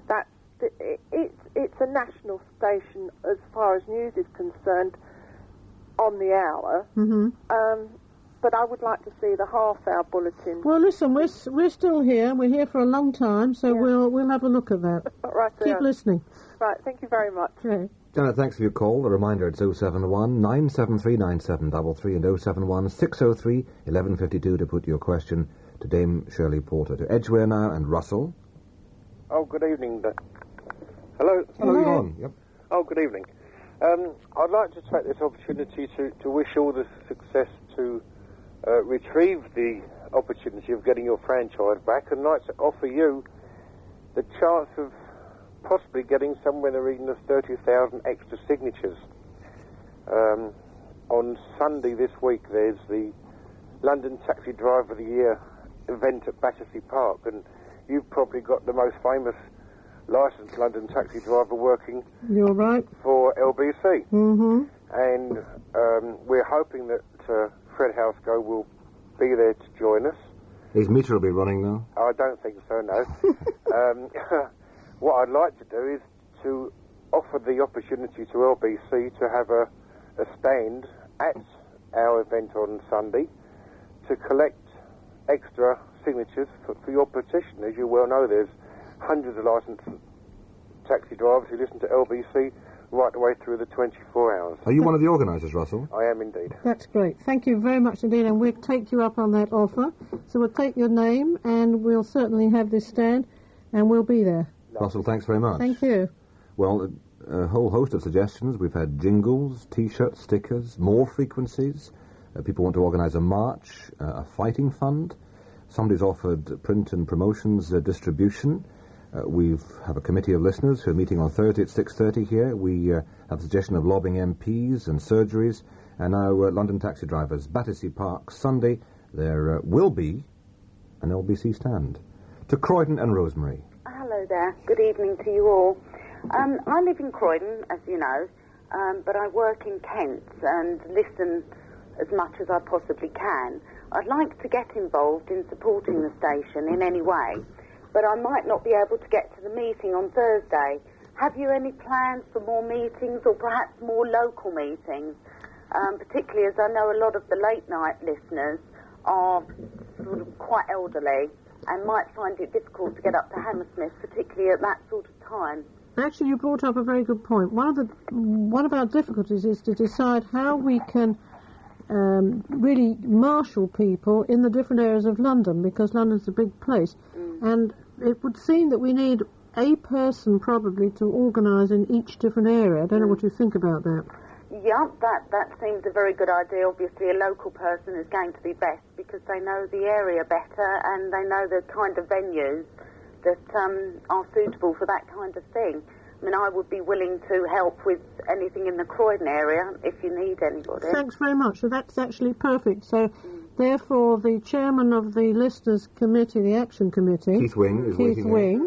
It's a national station as far as news is concerned on the hour. But I would like to see the half-hour bulletin. Well, listen, we're still here. We're here for a long time, so we'll have a look at that. Right. Keep listening. Right. Thank you very much. Okay. Janet, thanks for your call. A reminder, it's 071 973 9733 and 071 603 1152 to put your question to Dame Shirley Porter. To Edgware now and Russell. Oh, good evening. Hello? Hello, you're on. Yep. Oh, good evening. I'd like to take this opportunity to wish all the success to retrieve the opportunity of getting your franchise back, and I'd like to offer you the chance of possibly getting somewhere in the region of 30,000 extra signatures. On Sunday this week there's the London Taxi Driver of the Year event at Battersea Park, and you've probably got the most famous licensed London taxi driver working You're right. for LBC. And we're hoping that Fred Housego will be there to join us. His meter will be running now? I don't think so, no. What I'd like to do is to offer the opportunity to LBC to have a stand at our event on Sunday to collect extra signatures for your petition. As you well know, there's hundreds of licensed taxi drivers who listen to LBC right the way through the 24 hours. Are you one of the organisers, Russell? I am indeed. That's great. Thank you very much indeed, and we'll take you up on that offer. So we'll take your name, and we'll certainly have this stand, and we'll be there. Russell, thanks very much. Thank you. Well, a whole host of suggestions. We've had jingles, T-shirts, stickers, more frequencies. People want to organise a march, a fighting fund. Somebody's offered print and promotions distribution. We have a committee of listeners who are meeting on Thursday at 6:30 here. We have a suggestion of lobbying MPs and surgeries. And now London taxi drivers, Battersea Park, Sunday. There will be an LBC stand. To Croydon and Rosemary. Hello there. Good evening to you all. I live in Croydon, as you know, but I work in Kent and listen as much as I possibly can. I'd like to get involved in supporting the station in any way, but I might not be able to get to the meeting on Thursday. Have you any plans for more meetings or perhaps more local meetings? Particularly as I know a lot of the late-night listeners are sort of quite elderly and might find it difficult to get up to Hammersmith, particularly at that sort of time. Actually, you brought up a very good point. One of our difficulties is to decide how we can really marshal people in the different areas of London, because London's a big place. And it would seem that we need a person probably to organise in each different area. I don't know what you think about that. Yeah, that seems a very good idea. Obviously, a local person is going to be best because they know the area better and they know the kind of venues that are suitable for that kind of thing. I mean, I would be willing to help with anything in the Croydon area if you need anybody. Thanks very much. So that's actually perfect. So, therefore, the chairman of the Listeners' Committee, the Action Committee, Keith Wing, is waiting there.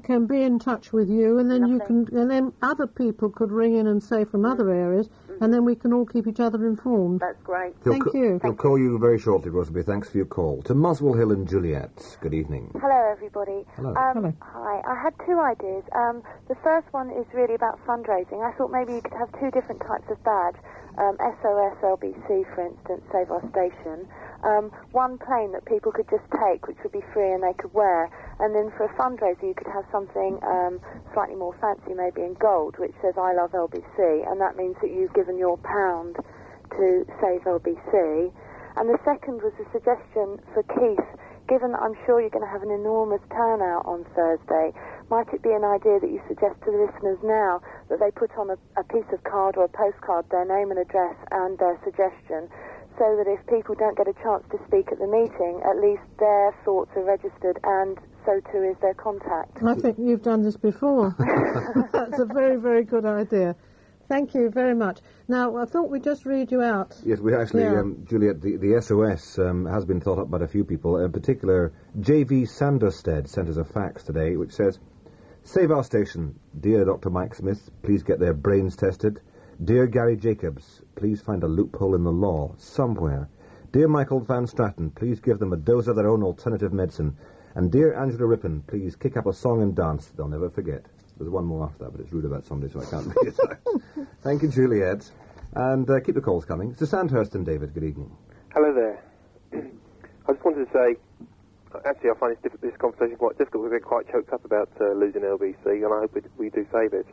can be in touch with you, and then and then other people could ring in and say from other areas, and then we can all keep each other informed. That's great. Thank you. He'll call you very shortly, Roseby. Thanks for your call. To Muswell Hill and Juliet, good evening. Hello, everybody. Hello. Hello. Hi. I had two ideas. The first one is really about fundraising. I thought maybe you could have two different types of badge. SOS LBC, for instance, Save Our Station. One plain that people could just take, which would be free and they could wear. And then for a fundraiser, you could have something slightly more fancy, maybe in gold, which says I love LBC. And that means that you've given your £1 to Save LBC. And the second was a suggestion for Keith. Given that I'm sure you're going to have an enormous turnout on Thursday, might it be an idea that you suggest to the listeners now that they put on a piece of card or a postcard their name and address and their suggestion, so that if people don't get a chance to speak at the meeting, at least their thoughts are registered and so too is their contact? I think you've done this before. That's a very, very good idea. Thank you very much. Now, I thought we'd just read you out. Yes, we actually, Juliet, the SOS has been thought up by a few people. In particular, J.V. Sanderstead sent us a fax today, which says, Save Our Station. Dear Dr. Mike Smith, please get their brains tested. Dear Gary Jacobs, please find a loophole in the law somewhere. Dear Michael Van Stratton, please give them a dose of their own alternative medicine. And dear Angela Rippon, please kick up a song and dance they'll never forget. There's one more after that, but it's rude about somebody, so I can't read it out. Thank you, Juliet. And keep the calls coming. Sir Sandhurst and David, good evening. Hello there. I just wanted to say, actually, I find this conversation quite difficult. We get quite choked up about losing LBC, and I hope we do save it.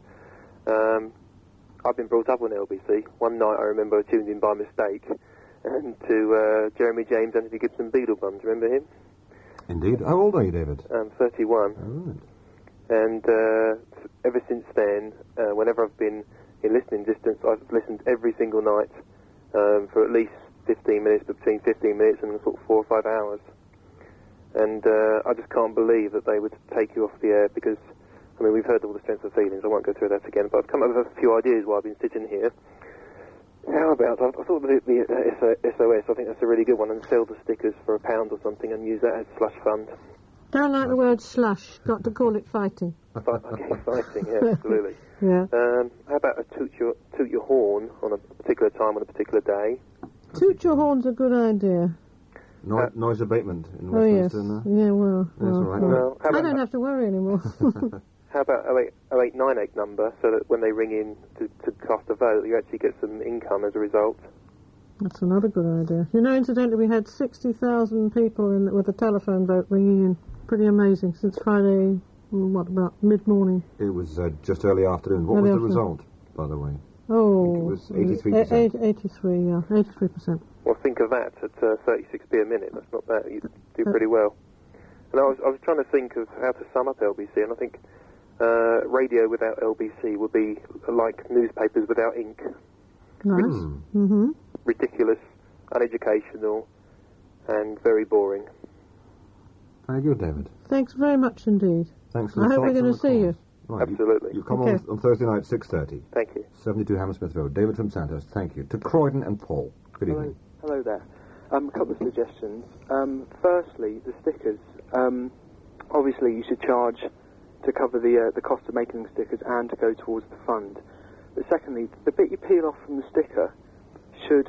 I've been brought up on LBC. One night, I remember I tuned in by mistake and to Jeremy James, Anthony Gibson, Beetlebums. Remember him? Indeed. How old are you, David? 31. Oh, right. And ever since then, whenever I've been in listening distance, I've listened every single night for at least 15 minutes, between 15 minutes and sort of 4 or 5 hours. And I just can't believe that they would take you off the air because, I mean, we've heard all the strength of feelings. I won't go through that again, but I've come up with a few ideas while I've been sitting here. How about, I thought the SOS, I think that's a really good one, and sell the stickers for £1 or something and use that as slush fund. Don't like the word slush. Got to call it fighting. Okay, fighting, yeah, absolutely. Yeah. How about a toot your horn on a particular time on a particular day? Toot your horn's a good idea. Noise abatement in Westminster. Westminster. Yeah, well, right. Well, I don't have to worry anymore. How about 0898 number, so that when they ring in to cast a vote, you actually get some income as a result? That's another good idea. You know, incidentally, we had 60,000 people with a telephone vote ringing in. Pretty amazing, since Friday, about mid-morning? It was just early afternoon. What was the result, by the way? Oh, it was 83%. 83, yeah, 83%. Well, think of that at 36p a minute. That's not bad. You do pretty well. And I was trying to think of how to sum up LBC, and I think radio without LBC would be like newspapers without ink. Nice. Mm-hmm. Ridiculous, uneducational, and very boring. Very good, David. Thanks very much indeed. Thanks for the I hope we're going to see you. Right, absolutely. You come on Thursday night, 6:30. Thank you. 72 Hammersmith Road. David from Sandhurst, thank you. To Croydon and Paul. Good evening. Hello there. A couple of suggestions. Firstly, the stickers. Obviously, you should charge to cover the cost of making the stickers and to go towards the fund. But secondly, the bit you peel off from the sticker should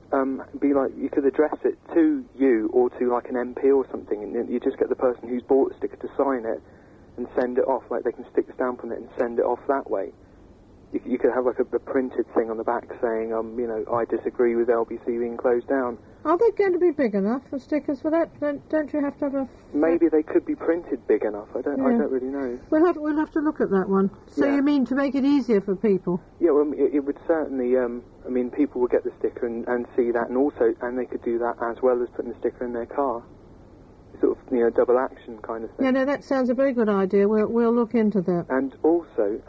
be like, you could address it to you or to like an MP or something, and you just get the person who's bought the sticker to sign it and send it off. Like, they can stick the stamp on it and send it off that way. You could have like a printed thing on the back saying, I disagree with LBC being closed down. Are they going to be big enough for stickers for that? Don't you have to have a... Maybe they could be printed big enough. I don't really know. We'll have to look at that one. So you mean to make it easier for people? Yeah, well, it would certainly, people would get the sticker and see that, and they could do that as well as putting the sticker in their car. Sort of, double action kind of thing. Yeah, no, that sounds a very good idea. We'll look into that. And also,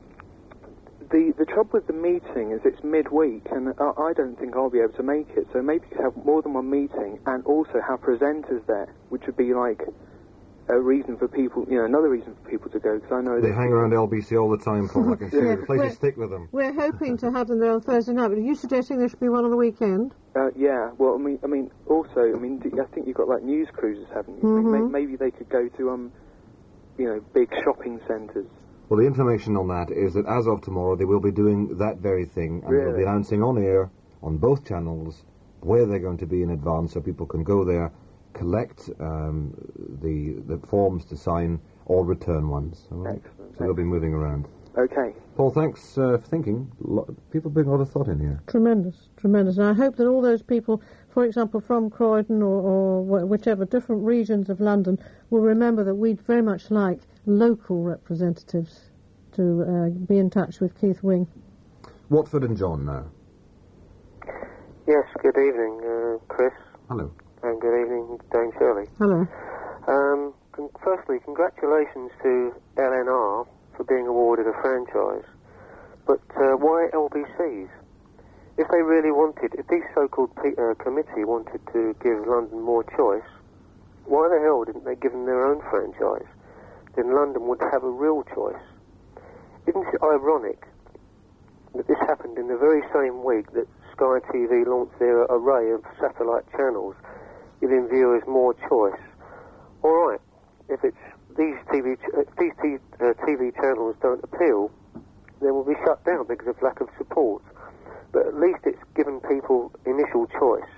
the trouble with the meeting is it's midweek, and I don't think I'll be able to make it. So maybe you could have more than one meeting, and also have presenters there, which would be like a reason for people, another reason for people to go. Because I know they hang around LBC all the time, Paul. I can see the place to stick with them. We're hoping to have them there on Thursday night. But are you suggesting there should be one on the weekend? Yeah. Well, I think you've got like news cruises, haven't you? Mm-hmm. Maybe they could go to big shopping centres. Well, the information on that is that as of tomorrow they will be doing that very thing, and they'll be announcing on air on both channels where they're going to be in advance, so people can go there, collect the forms to sign or return ones. All right? Excellent. So they'll be moving around. Okay. Paul, thanks for thinking. People bring a lot of thought in here. Tremendous. And I hope that all those people, for example, from Croydon or whichever different regions of London, will remember that we'd very much like local representatives to be in touch with Keith Wing. Watford and John now. Yes, good evening, Chris. Hello. And good evening, Dame Shirley. Hello. Firstly, congratulations to LNR for being awarded a franchise. But why LBCs? If they really wanted, if these so-called committee wanted to give London more choice, why the hell didn't they give them their own franchise? Then London would have a real choice. Isn't it ironic that this happened in the very same week that Sky TV launched their array of satellite channels, giving viewers more choice? All right, if these TV channels don't appeal, then we'll be shut down because of lack of support. But at least it's given people initial choice.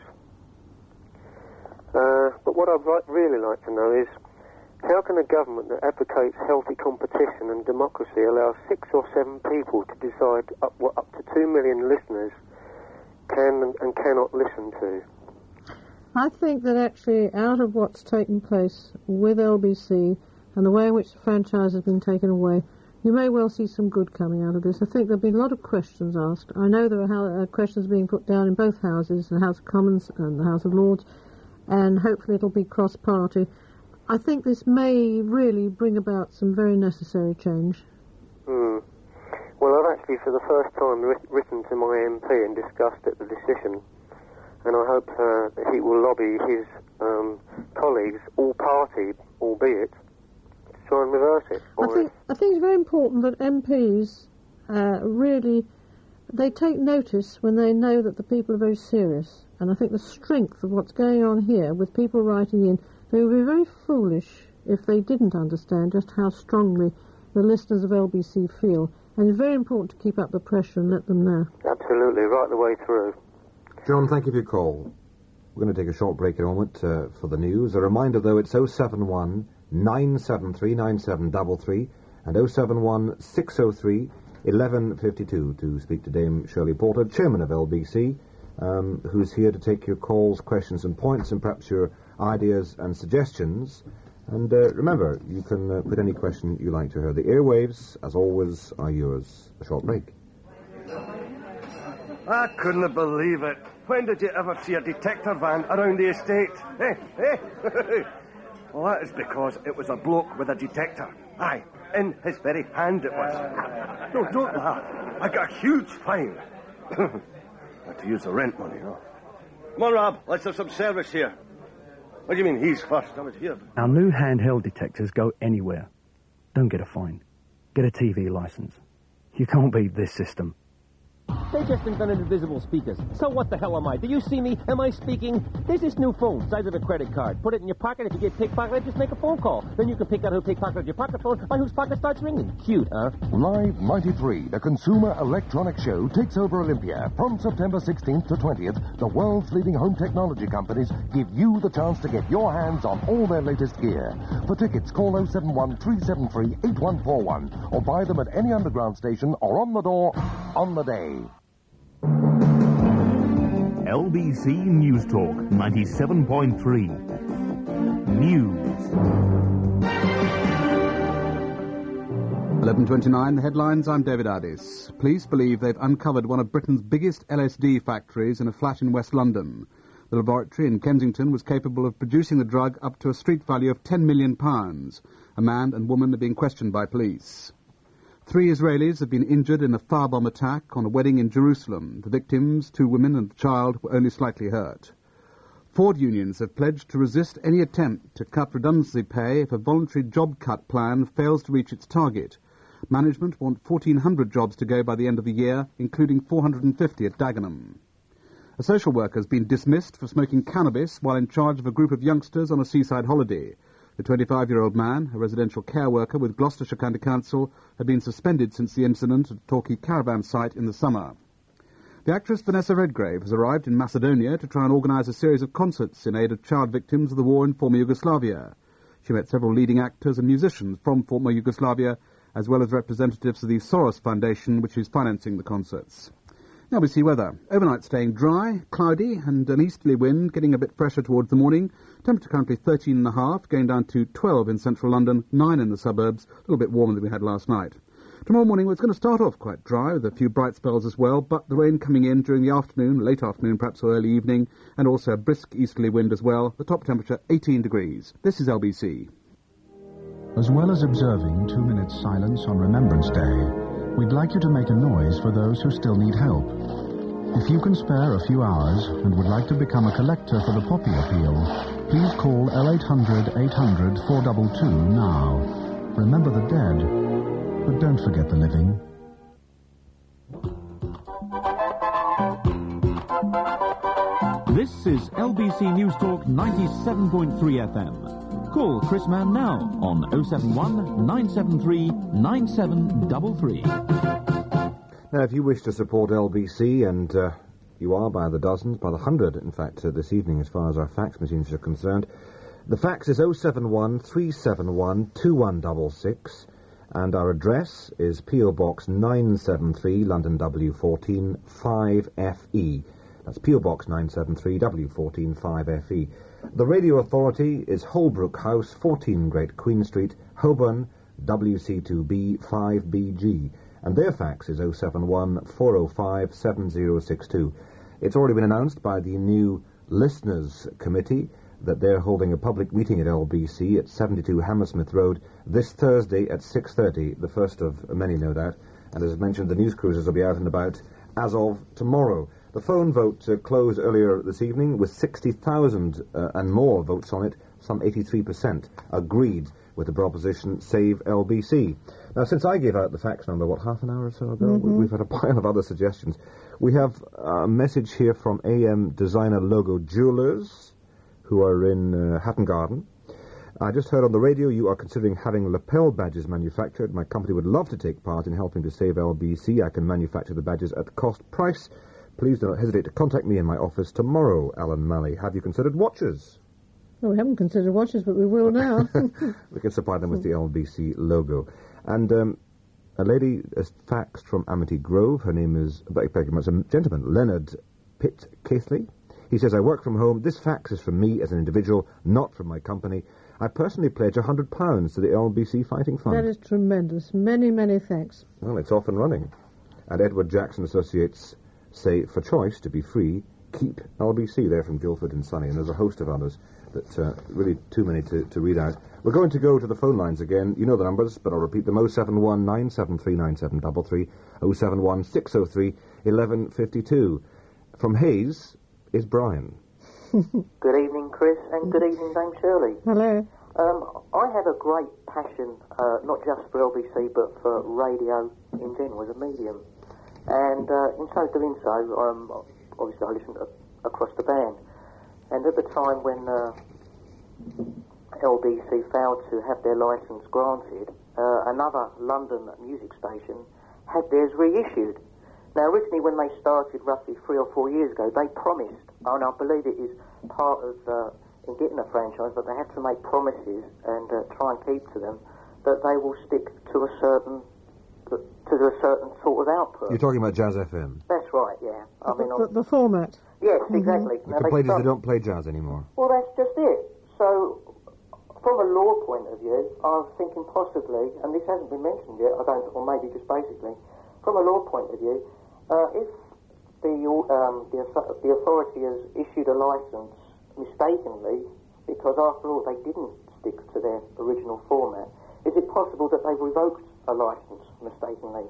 But what I'd really like to know is, how can a government that advocates healthy competition and democracy allow 6 or 7 people to decide what up to 2 million listeners can and cannot listen to? I think that actually, out of what's taken place with LBC and the way in which the franchise has been taken away, you may well see some good coming out of this. I think there have been a lot of questions asked. I know there are questions being put down in both houses, the House of Commons and the House of Lords, and hopefully it'll be cross-party. I think this may really bring about some very necessary change. Well, I've actually for the first time written to my MP and discussed the decision, and I hope that he will lobby his colleagues, all party, albeit, to try and reverse it. I think it's very important that MPs really, they take notice when they know that the people are very serious. And I think the strength of what's going on here with people writing in, they would be very foolish if they didn't understand just how strongly the listeners of LBC feel. And it's very important to keep up the pressure and let them know. Absolutely, right the way through. John, thank you for your call. We're going to take a short break in a moment for the news. A reminder, though, it's 071 973 9733 and 071 603 1152 to speak to Dame Shirley Porter, Chairman of LBC, who's here to take your calls, questions and points, and perhaps your ideas and suggestions. And remember, you can put any question you like to her. The airwaves, as always, are yours. A short break. I couldn't believe it. When did you ever see a detector van around the estate? Well, that is because it was a bloke with a detector. Aye, in his very hand it was. No, don't laugh. I got a huge fine. Had to use the rent money, you know. Come on, Rob, let's have some service here. What do you mean, he's first? I was here. Our new handheld detectors go anywhere. Don't get a fine. Get a TV license. You can't beat this system. They just invented invisible speakers. So what the hell am I? Do you see me? Am I speaking? There's this new phone, size of a credit card. Put it in your pocket. If you get pickpocketed, just make a phone call. Then you can pick out who pickpocketed your pocket phone by whose pocket starts ringing. Cute, huh? Live 93, the Consumer Electronics Show, takes over Olympia. From September 16th to 20th, the world's leading home technology companies give you the chance to get your hands on all their latest gear. For tickets, call 071 373 8141 or buy them at any underground station or on the door on the day. LBC News Talk 97.3. News. 11:29, the headlines. I'm David Addis. Police believe they've uncovered one of Britain's biggest LSD factories in a flat in West London. The laboratory in Kensington was capable of producing the drug up to a street value of £10 million. A man and woman are being questioned by police. 3 Israelis have been injured in a firebomb attack on a wedding in Jerusalem. The victims, 2 women and a child, were only slightly hurt. Ford unions have pledged to resist any attempt to cut redundancy pay if a voluntary job cut plan fails to reach its target. Management want 1,400 jobs to go by the end of the year, including 450 at Dagenham. A social worker has been dismissed for smoking cannabis while in charge of a group of youngsters on a seaside holiday. The 25-year-old man, a residential care worker with Gloucestershire County Council, had been suspended since the incident at Torquay caravan site in the summer. The actress Vanessa Redgrave has arrived in Macedonia to try and organise a series of concerts in aid of child victims of the war in former Yugoslavia. She met several leading actors and musicians from former Yugoslavia, as well as representatives of the Soros Foundation, which is financing the concerts. Now we see weather. Overnight staying dry, cloudy, and an easterly wind, getting a bit fresher towards the morning. Temperature currently 13.5, going down to 12 in central London, 9 in the suburbs, a little bit warmer than we had last night. Tomorrow morning it's going to start off quite dry, with a few bright spells as well, but the rain coming in during the afternoon, late afternoon perhaps, or early evening, and also a brisk easterly wind as well. The top temperature 18 degrees. This is LBC. As well as observing 2 minutes silence on Remembrance Day, we'd like you to make a noise for those who still need help. If you can spare a few hours and would like to become a collector for the Poppy Appeal, please call L800 800 422 now. Remember the dead, but don't forget the living. This is LBC News Talk 97.3 FM. Call Chris Mann now on 071 973 9733. Now, if you wish to support LBC, and you are by the dozens, by the hundred, in fact, this evening, as far as our fax machines are concerned, the fax is 071 371 2166, and our address is P.O. Box 973, London W14 5FE. That's P.O. Box 973, W14 5FE. The Radio Authority is Holbrook House, 14 Great Queen Street, Holborn, WC2B 5BG. And their fax is 071 405 7062. It's already been announced by the new Listeners Committee that they're holding a public meeting at LBC at 72 Hammersmith Road this Thursday at 6:30, the first of many, no doubt. And as mentioned, the news cruisers will be out and about as of tomorrow. The phone vote closed earlier this evening with 60,000 and more votes on it. Some 83% agreed with the proposition Save LBC. Now, since I gave out the fax number, half an hour or so ago, we've had a pile of other suggestions. We have a message here from AM Designer Logo Jewelers, who are in Hatton Garden. I just heard on the radio you are considering having lapel badges manufactured. My company would love to take part in helping to save LBC. I can manufacture the badges at cost price. Please do not hesitate to contact me in my office tomorrow, Alan Malley. Have you considered watches? Well, we haven't considered watches, but we will now. We can supply them with the LBC logo. And a lady has faxed from Amity Grove. Her name is, it's a gentleman, Leonard Pitt Caithley. He says, I work from home. This fax is from me as an individual, not from my company. I personally pledge £100 to the LBC Fighting Fund. That is tremendous. Many, many thanks. Well, it's off and running. And Edward Jackson Associates say, for choice, to be free, keep LBC. They're from Guildford and Sunny, and there's a host of others that really too many to read out. We're going to go to the phone lines again. You know the numbers, but I'll repeat them. 071 973 9733, 071 603 1152. From Hayes is Brian. Good evening, Chris, and good evening, Dame Shirley. Hello. I have a great passion, not just for LBC, but for radio in general as a medium. And in so doing so, obviously I listen across the band. And at the time when LBC failed to have their licence granted, another London music station had theirs reissued. Now, originally when they started roughly 3 or 4 years ago, they promised, and I believe it is part of in getting a franchise, but they have to make promises and try and keep to them, that they will stick to a certain sort of output. You're talking about Jazz FM? That's right, yeah. I mean, the format? Yes, exactly. The complaint is they don't play jazz anymore. Well, that's just it. So, from a law point of view, I was thinking possibly, and this hasn't been mentioned yet, or maybe just basically, from a law point of view, if the authority has issued a licence mistakenly, because after all they didn't stick to their original format, is it possible that they've revoked a licence mistakenly?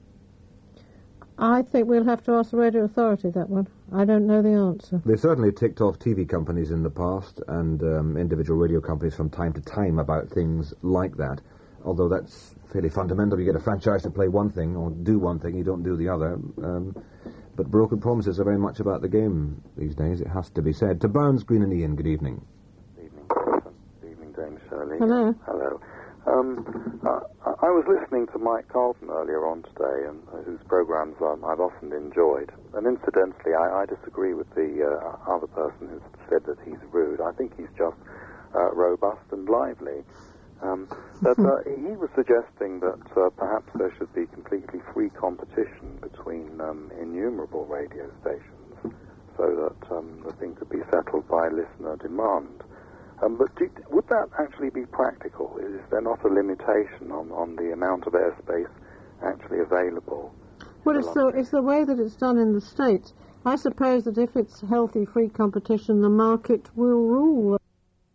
I think we'll have to ask the Radio Authority that one. I don't know the answer. They certainly ticked off TV companies in the past and individual radio companies from time to time about things like that, although that's fairly fundamental. You get a franchise to play one thing or do one thing, you don't do the other. But broken promises are very much about the game these days, it has to be said. To Barnes, Green and Ian, good evening. Good evening, Chris. Good evening, Dame Shirley. Hello. Hello. I was listening to Mike Carlton earlier on today, and whose programs I've often enjoyed. And incidentally, I disagree with the other person who said that he's rude. I think he's just robust and lively. But he was suggesting that perhaps there should be completely free competition between innumerable radio stations, so that the thing could be settled by listener demand. But would that actually be practical? Is there not a limitation on the amount of airspace actually available? Well, it's the way that it's done in the States. I suppose that if it's healthy, free competition, the market will rule.